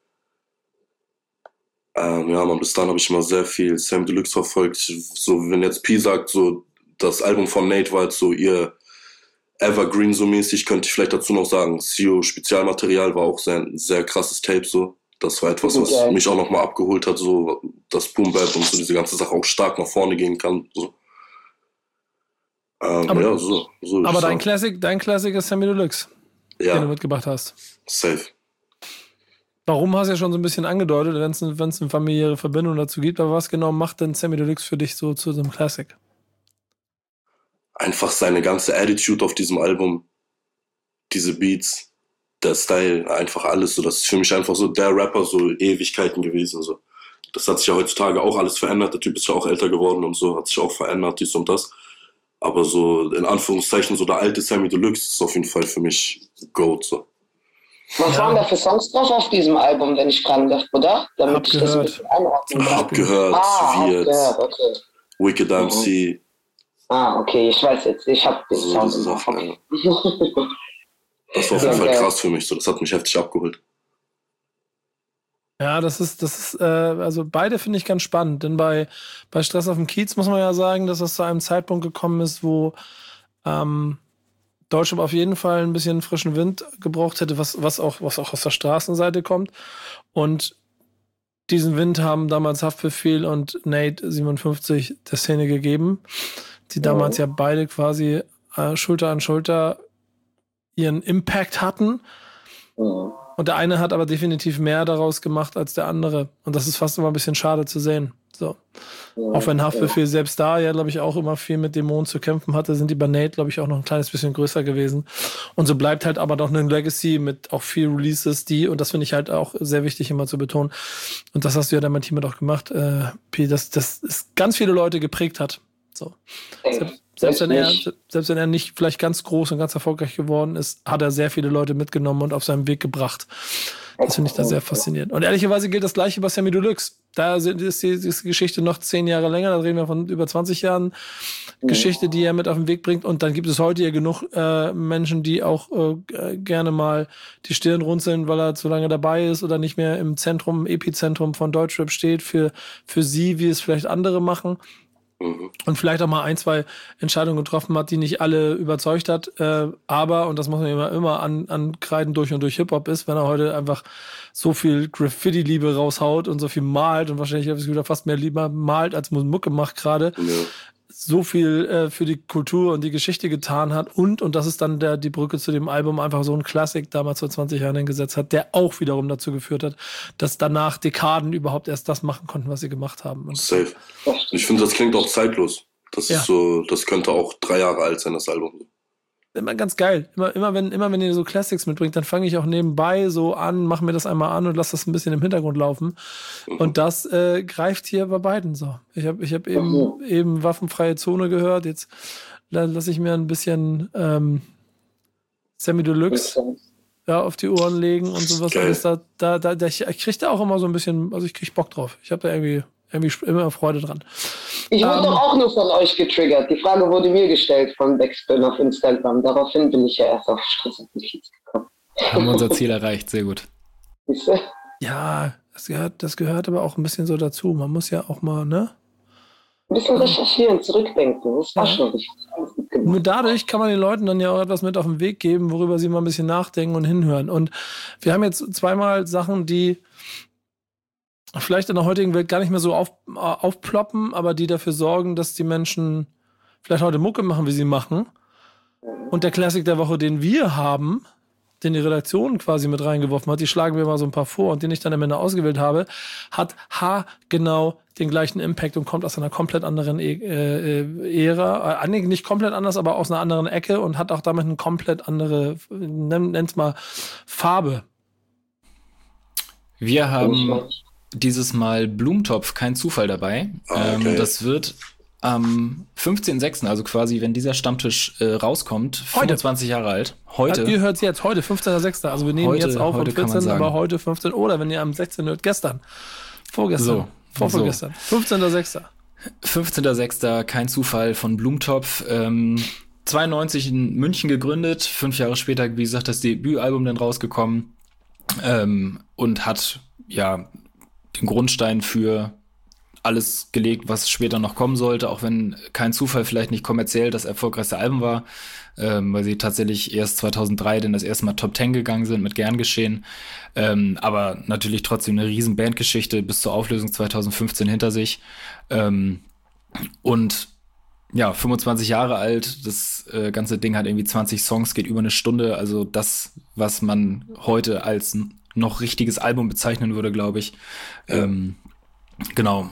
S6: Ähm, ja, man, bis dann habe ich immer sehr viel Sam Deluxe verfolgt. So, wenn jetzt P sagt, so, das Album von Nate war jetzt so ihr Evergreen so mäßig, könnte ich vielleicht dazu noch sagen, C E O Spezialmaterial war auch sehr, ein sehr krasses Tape, so. Das war etwas, was okay. mich auch nochmal abgeholt hat, so, dass Boom Bap und so diese ganze Sache auch stark nach vorne gehen kann, so. Ähm,
S1: aber
S6: ja, so, so
S1: aber dein Classic, dein Classic ist Sammy Deluxe,
S6: ja.
S1: den du mitgebracht hast.
S6: Safe.
S1: Warum hast du ja schon so ein bisschen angedeutet, wenn es eine familiäre Verbindung dazu gibt, aber was genau macht denn Sammy Deluxe für dich so zu so einem Classic?
S6: Einfach seine ganze Attitude auf diesem Album, diese Beats, der Style, einfach alles so. Das ist für mich einfach so der Rapper so Ewigkeiten gewesen. So. Das hat sich ja heutzutage auch alles verändert. Der Typ ist ja auch älter geworden und so, hat sich auch verändert, dies und das. Aber so, in Anführungszeichen, so der alte Sammy Deluxe ist auf jeden Fall für mich GOAT, so.
S5: Was waren da für Songs drauf auf diesem Album, wenn ich fragen darf, oder? Damit
S1: hab
S5: ich
S1: gehört.
S5: das ein bisschen einordnen kann.
S6: Hab gehört,
S5: ah,
S6: Wirt,
S5: hab gehört, okay.
S6: Wicked M C.
S5: Ah, okay, ich weiß jetzt, ich hab den
S6: So,
S5: Sound.
S6: diese Sachen,
S5: Okay.
S6: ja. Das war auf jeden Fall
S5: Okay.
S6: krass für mich, so. Das hat mich heftig abgeholt.
S1: Ja, das ist, das ist, äh, also beide finde ich ganz spannend, denn bei, bei Stress auf dem Kiez muss man ja sagen, dass das zu einem Zeitpunkt gekommen ist, wo ähm, Deutschrap auf jeden Fall ein bisschen frischen Wind gebraucht hätte, was, was, auch, was auch aus der Straßenseite kommt. Und diesen Wind haben damals Haftbefehl und Nate siebenundfünfzig der Szene gegeben, die damals ja, ja beide quasi äh, Schulter an Schulter ihren Impact hatten.
S5: Mhm.
S1: Und der eine hat aber definitiv mehr daraus gemacht als der andere. Und das ist fast immer ein bisschen schade zu sehen. So. Ja, auch wenn Haftbefehl ja. selbst da ja, glaube ich, auch immer viel mit Dämonen zu kämpfen hatte, sind die bei Nate, glaube ich, auch noch ein kleines bisschen größer gewesen. Und so bleibt halt aber doch eine Legacy mit auch viel Releases, die, und das finde ich halt auch sehr wichtig immer zu betonen. Und das hast du ja dann mit Team auch gemacht, äh, P, dass das ganz viele Leute geprägt hat. So. Selbst, selbst, wenn er, selbst wenn er nicht vielleicht ganz groß und ganz erfolgreich geworden ist, hat er sehr viele Leute mitgenommen und auf seinem Weg gebracht. Das finde ich da sehr faszinierend. Und ehrlicherweise gilt das Gleiche bei Sammy Deluxe. Da ist die, die Geschichte noch zehn Jahre länger, da reden wir von über zwanzig Jahren Geschichte, die er mit auf den Weg bringt. Und dann gibt es heute ja genug äh, Menschen, die auch äh, gerne mal die Stirn runzeln, weil er zu lange dabei ist oder nicht mehr im Zentrum, Epizentrum von Deutschrap steht für, für sie, wie es vielleicht andere machen. Und vielleicht auch mal ein, zwei Entscheidungen getroffen hat, die nicht alle überzeugt hat. Äh, aber, und das muss man immer, immer an, ankreiden, durch und durch Hip-Hop ist, wenn er heute einfach so viel Graffiti-Liebe raushaut und so viel malt und wahrscheinlich habe ich wieder fast mehr lieber malt, als Mucke macht gerade. Ja. so viel äh, für die Kultur und die Geschichte getan hat und, und das ist dann der, die Brücke zu dem Album, einfach so ein Klassik damals vor zwanzig Jahren hingesetzt hat, der auch wiederum dazu geführt hat, dass danach Dekaden überhaupt erst das machen konnten, was sie gemacht haben. Und
S6: Safe. Ich finde, das klingt auch zeitlos. Das
S1: Ja.
S6: ist so, das könnte auch drei Jahre alt sein, das Album.
S1: immer ganz geil. Immer, immer, wenn, immer wenn ihr so Classics mitbringt, dann fange ich auch nebenbei so an, mache mir das einmal an und lasse das ein bisschen im Hintergrund laufen. Und das äh, greift hier bei beiden so. Ich habe ich hab eben, eben Waffenfreie Zone gehört. Jetzt la- lasse ich mir ein bisschen ähm, Sammy Deluxe ja, auf die Ohren legen und sowas
S6: Geil.
S1: alles. Da, da, da, da, ich ich kriege da auch immer so ein bisschen, also ich kriege Bock drauf. Ich habe da irgendwie, irgendwie immer Freude dran.
S5: Ich wurde
S1: Ähm,
S5: doch auch nur von euch getriggert. Die Frage wurde mir gestellt von Backspin auf Instagram. Daraufhin bin ich ja erst auf Stress und Notiz gekommen.
S4: Haben wir unser Ziel erreicht, sehr gut.
S5: Siehst du?
S1: Ja, das gehört, das gehört aber auch ein bisschen so dazu. Man muss ja auch mal, ne?
S5: Ein bisschen recherchieren, zurückdenken. Das war
S1: Ja.
S5: schon richtig gut gemacht.
S1: Nur dadurch kann man den Leuten dann ja auch etwas mit auf den Weg geben, worüber sie mal ein bisschen nachdenken und hinhören. Und wir haben jetzt zweimal Sachen, die vielleicht in der heutigen Welt gar nicht mehr so auf, äh, aufploppen, aber die dafür sorgen, dass die Menschen vielleicht heute Mucke machen, wie sie machen. Und der Classic der Woche, den wir haben, den die Redaktion quasi mit reingeworfen hat, die schlagen wir mal so ein paar vor und den ich dann am Ende ausgewählt habe, hat haargenau den gleichen Impact und kommt aus einer komplett anderen e äh, Ära. Äh, nicht komplett anders, aber aus einer anderen Ecke und hat auch damit eine komplett andere, nenn, nenn's mal, Farbe.
S4: Wir haben dieses Mal Blumentopf, kein Zufall dabei.
S6: Ah, okay.
S4: ähm, das wird am fünfzehnten sechsten, also quasi, wenn dieser Stammtisch äh, rauskommt, fünfundzwanzig Jahre alt. Heute.
S1: Ja, ihr hört es jetzt, heute, fünfzehnter sechster Also wir nehmen
S4: Heute-
S1: jetzt auf am
S4: heute kann man
S1: vierzehnten
S4: sagen.
S1: aber heute fünfzehn Oder wenn ihr am sechzehnten hört, gestern. Vorgestern.
S4: So,
S1: Vorvorgestern. fünfzehnter sechster
S4: fünfzehnter sechster kein Zufall von Blumentopf. Ähm, zweiundneunzig in München gegründet, fünf Jahre später, wie gesagt, das Debütalbum dann rausgekommen ähm, und hat ja den Grundstein für alles gelegt, was später noch kommen sollte, auch wenn kein Zufall vielleicht nicht kommerziell das erfolgreichste Album war, ähm, weil sie tatsächlich erst zweitausenddrei dann das erste Mal Top Ten gegangen sind mit Gern geschehen, ähm, aber natürlich trotzdem eine riesen Bandgeschichte bis zur Auflösung zweitausendfünfzehn hinter sich ähm, und ja, fünfundzwanzig Jahre alt, das äh, ganze Ding hat irgendwie zwanzig Songs, geht über eine Stunde, also das, was man heute als n- noch richtiges Album bezeichnen würde, glaube ich. Ähm, genau.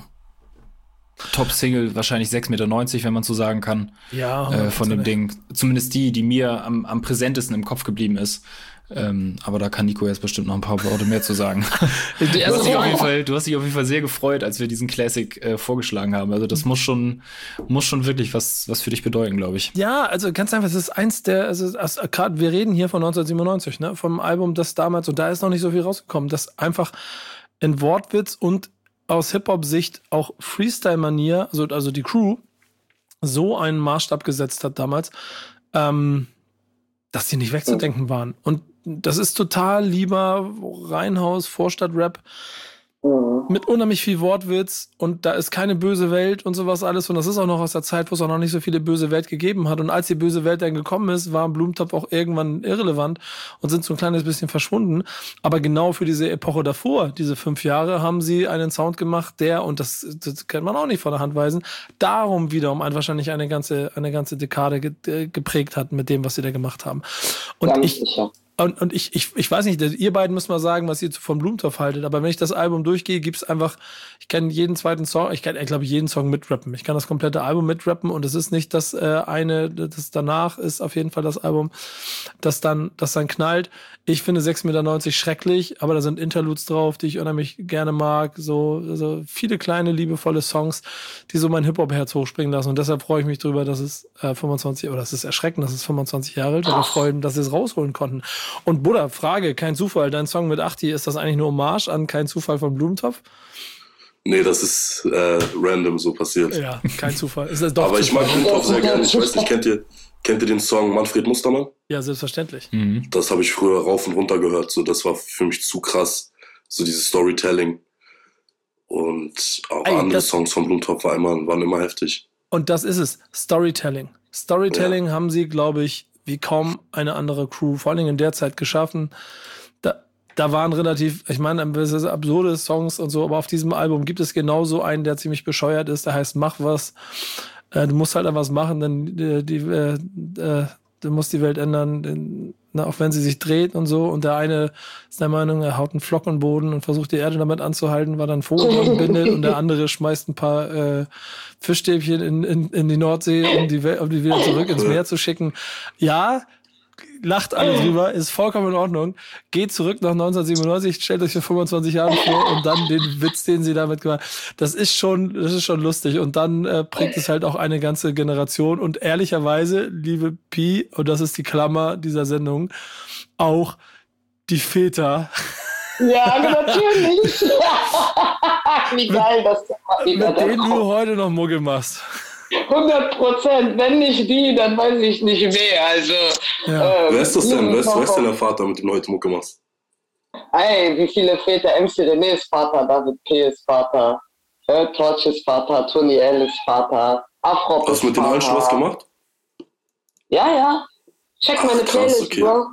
S4: Top-Single wahrscheinlich sechs Komma neunzig Meter, wenn man so sagen kann,
S1: Ja,
S4: äh, von dem Ding. Zumindest die, die mir am, am präsentesten im Kopf geblieben ist. Ähm, aber da kann Nico jetzt bestimmt noch ein paar Worte mehr zu sagen. Du hast, dich auf jeden Fall, du hast dich auf jeden Fall sehr gefreut, als wir diesen Classic äh, vorgeschlagen haben. Also das muss schon, muss schon wirklich was, was für dich bedeuten, glaube ich.
S1: Ja, also ganz einfach, es ist eins der, also also, gerade wir reden hier von neunzehnhundertsiebenundneunzig, ne, vom Album, das damals, und da ist noch nicht so viel rausgekommen, das einfach in Wortwitz und aus Hip-Hop-Sicht auch Freestyle-Manier, also, also die Crew, so einen Maßstab gesetzt hat damals, ähm, dass die nicht wegzudenken waren. Und das ist total lieber Reihenhaus, Vorstadt-Rap, mit unheimlich viel Wortwitz und da ist keine böse Welt und sowas alles und das ist auch noch aus der Zeit, wo es auch noch nicht so viele böse Welt gegeben hat und als die böse Welt dann gekommen ist, war Blumentopf auch irgendwann irrelevant und sind so ein kleines bisschen verschwunden, aber genau für diese Epoche davor, diese fünf Jahre, haben sie einen Sound gemacht, der, und das, das kann man auch nicht von der Hand weisen, darum wiederum ein, wahrscheinlich eine ganze, eine ganze Dekade ge geprägt hat mit dem, was sie da gemacht haben. Und
S5: Ganz
S1: ich,
S5: sicher.
S1: Und, und ich, ich, ich weiß nicht, ihr beiden müsst mal sagen, was ihr von Blumentopf haltet, aber wenn ich das Album durchgehe, gibt's einfach, ich kann jeden zweiten Song, ich kann, ich glaube, jeden Song mitrappen. Ich kann das komplette Album mitrappen und es ist nicht das äh, eine, das danach ist auf jeden Fall das Album, das dann, das dann knallt. Ich finde sechs Komma neunzig Meter schrecklich, aber da sind Interludes drauf, die ich unheimlich gerne mag, so, so viele kleine, liebevolle Songs, die so mein Hip-Hop-Herz hochspringen lassen und deshalb freue ich mich drüber, dass es äh, fünfundzwanzig, oder es ist erschreckend, dass es fünfundzwanzig Jahre alt ist, aber freuen, dass sie es rausholen konnten. Und Buddha, Frage, kein Zufall, dein Song mit Achti, ist das eigentlich nur Hommage an Kein Zufall von Blumentopf?
S6: Nee, das ist äh, random so passiert.
S1: Ja, kein Zufall. Ist das doch
S6: Aber ich mag
S1: Zufall?
S6: Blumentopf sehr gerne. Ich weiß nicht, kennt ihr, kennt ihr den Song Manfred Mustermann?
S1: Ja, selbstverständlich.
S4: Mhm.
S6: Das habe ich früher rauf und runter gehört. So, das war für mich zu krass. So dieses Storytelling. Und auch
S1: Ey,
S6: andere
S1: das-
S6: Songs von Blumentopf waren immer, waren immer heftig.
S1: Und das ist es, Storytelling. Storytelling haben sie, glaube ich, wie kaum eine andere Crew, vor allen Dingen in der Zeit geschaffen. Da, da waren relativ, ich meine, es ist absurde Songs und so, aber auf diesem Album gibt es genauso einen, der ziemlich bescheuert ist, der heißt Mach was. Äh, du musst halt da was machen, denn äh, die, äh, äh, du musst die Welt ändern, denn, na, auch wenn sie sich dreht und so. Und der eine ist der Meinung, er haut einen Flock in den Boden und versucht die Erde damit anzuhalten, weil dann ein Vogel dran bindet. Und der andere schmeißt ein paar äh, Fischstäbchen in, in, in die Nordsee, um die, Welt, um die wieder zurück ins Meer zu schicken. Ja, lacht alle drüber, ist vollkommen in Ordnung. Geht zurück nach neunzehnhundertsiebenundneunzig, stellt euch für fünfundzwanzig Jahre vor und dann den Witz, den sie damit gemacht haben. Das ist schon, das ist schon lustig. Und dann äh, prägt es halt auch eine ganze Generation. Und ehrlicherweise, liebe Pi, und das ist die Klammer dieser Sendung, auch die Väter.
S5: Ja, natürlich. Wie geil das ist.
S1: Mit denen du heute noch Mucke machst.
S5: hundert Prozent. Wenn nicht die, dann weiß ich nicht wer. Also,
S1: ja.
S6: ähm, wer ist das denn? Wer ist, wer ist denn der Vater, mit dem du heute Mucke machst?
S5: Ey, wie viele Väter? M C René ist Vater, David P. ist Vater, äh, Torch ist Vater, Tony L. ist Vater, Afro ist Vater.
S6: Hast du mit den allen schon was gemacht?
S5: Ja, ja. Check
S6: Ach,
S5: meine
S6: krass,
S5: Playlist,
S6: okay.
S5: Bro.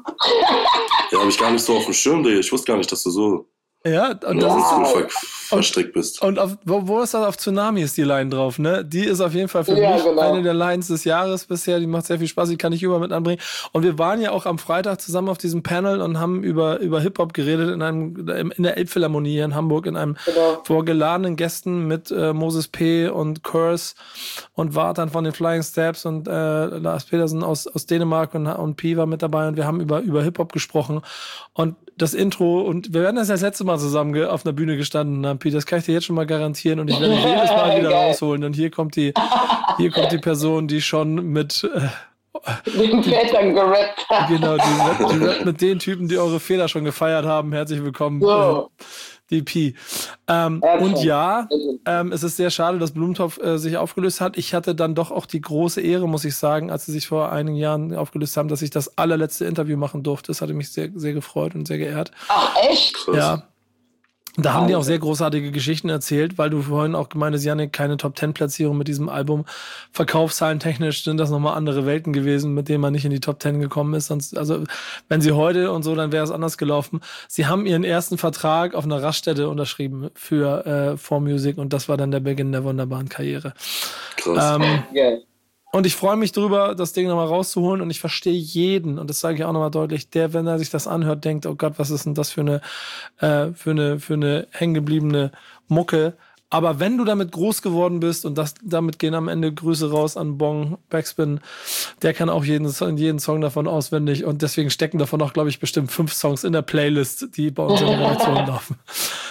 S6: Ja, habe ich gar nicht so auf dem Schirm, Digga. Ich wusste gar nicht, dass du so
S1: Ja, und das
S6: ja.
S1: ist
S6: so ver verstrickt bist.
S1: Und auf, wo, wo ist das? Auf Tsunami ist die Line drauf, ne? Die ist auf jeden Fall für
S5: ja,
S1: mich
S5: genau.
S1: eine der Lines des Jahres bisher. Die macht sehr viel Spaß, die kann ich überall mit anbringen. Und wir waren ja auch am Freitag zusammen auf diesem Panel und haben über, über Hip-Hop geredet in einem, in der Elbphilharmonie hier in Hamburg, in einem
S5: Genau.
S1: vor geladenen Gästen mit äh, Moses P. und Curse und Wartan von den Flying Steps und äh, Lars Petersen aus, aus Dänemark und, und P. war mit dabei und wir haben über, über Hip-Hop gesprochen. Und das Intro, und wir werden das ja das letzte Mal zusammen ge- auf einer Bühne gestanden haben, Pi, das kann ich dir jetzt schon mal garantieren und ich werde dich jedes Mal wieder
S5: Geil.
S1: rausholen. Und hier kommt die, hier kommt die Person, die schon mit, äh,
S5: Den Vätern gerappt hat.
S1: genau, die, die rappt mit den Typen, die eure Fehler schon gefeiert haben. Herzlich willkommen,
S5: So.
S1: äh, die Pi. Ähm,
S5: Okay.
S1: und ja, ähm, es ist sehr schade, dass Blumentopf äh, sich aufgelöst hat. Ich hatte dann doch auch die große Ehre, muss ich sagen, als sie sich vor einigen Jahren aufgelöst haben, dass ich das allerletzte Interview machen durfte. Das hatte mich sehr, sehr gefreut und sehr geehrt.
S5: Ach, echt?
S6: Krass.
S1: Ja. Da haben die auch sehr großartige Geschichten erzählt, weil du vorhin auch gemeint hast, Janik, keine Top-Ten-Platzierung mit diesem Album. Verkaufszahlen technisch sind das nochmal andere Welten gewesen, mit denen man nicht in die Top Ten gekommen ist. Sonst, also, wenn sie heute und so, dann wäre es anders gelaufen. Sie haben ihren ersten Vertrag auf einer Raststätte unterschrieben für äh, For Music und das war dann der Beginn der wunderbaren Karriere.
S6: Krass.
S1: Ähm,
S5: Geil.
S1: Und ich freue mich drüber, das Ding nochmal rauszuholen. Und ich verstehe jeden, und das sage ich auch nochmal deutlich, der, wenn er sich das anhört, denkt, oh Gott, was ist denn das für eine, äh, für eine, für eine hängengebliebene Mucke. Aber wenn du damit groß geworden bist, und das, damit gehen am Ende Grüße raus an Bong Backspin, der kann auch jeden, jeden Song davon auswendig. Und deswegen stecken davon auch, glaube ich, bestimmt fünf Songs in der Playlist, die bei uns in der Redaktion laufen.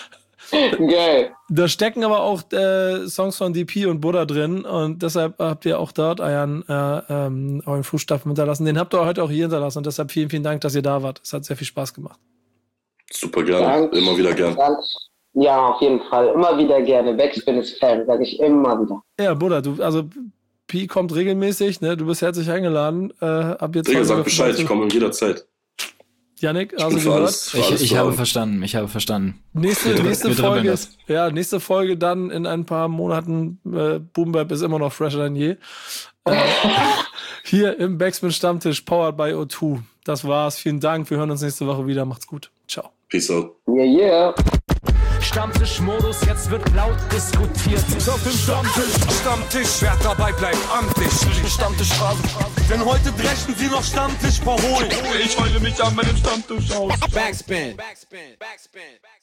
S5: Geil.
S1: Da stecken aber auch äh, Songs von D P und Buddha drin und deshalb habt ihr auch dort euren, äh, ähm, euren Fußstapfen hinterlassen. Den habt ihr heute auch hier hinterlassen und deshalb vielen, vielen Dank, dass ihr da wart. Es hat sehr viel Spaß gemacht.
S6: Super gerne.
S5: Danke.
S6: Immer wieder gern.
S5: Danke. Ja, auf jeden Fall. Immer wieder gerne. Backspin ist Fan, sage ich immer wieder.
S1: Ja, Buddha, du, also Pi kommt regelmäßig, ne? Du bist herzlich eingeladen. Äh, ab jetzt
S6: Digga,
S1: heute
S6: sag
S1: wieder
S6: Bescheid,
S1: vorbei-
S6: ich komme jederzeit.
S1: Yannick,
S6: Ich
S1: hast
S6: bin
S1: du
S6: für
S1: gehört?
S6: alles, für
S4: Ich,
S6: alles
S4: ich
S6: zu
S4: habe
S6: haben.
S4: verstanden, ich habe verstanden.
S1: Nächste,
S4: Wir-
S1: nächste
S4: wir dribbeln
S1: Folge,
S4: das.
S1: ja, nächste Folge dann in ein paar Monaten. Äh, Boom Bap ist immer noch fresher denn je. Äh, hier im Backspin Stammtisch, powered by O zwei. Das war's. Vielen Dank. Wir hören uns nächste Woche wieder. Macht's gut. Ciao.
S6: Peace out.
S5: Yeah, yeah.
S2: Stammtischmodus, jetzt wird laut diskutiert.
S3: Auf dem Stammtisch, Stammtisch, wer dabei bleibt, amtlich. Stammtisch Phase. Denn heute brechen sie noch Stammtisch verholen. Ich heule mich an meinem Stammtisch aus.
S2: Backspin. Backspin. Backspin.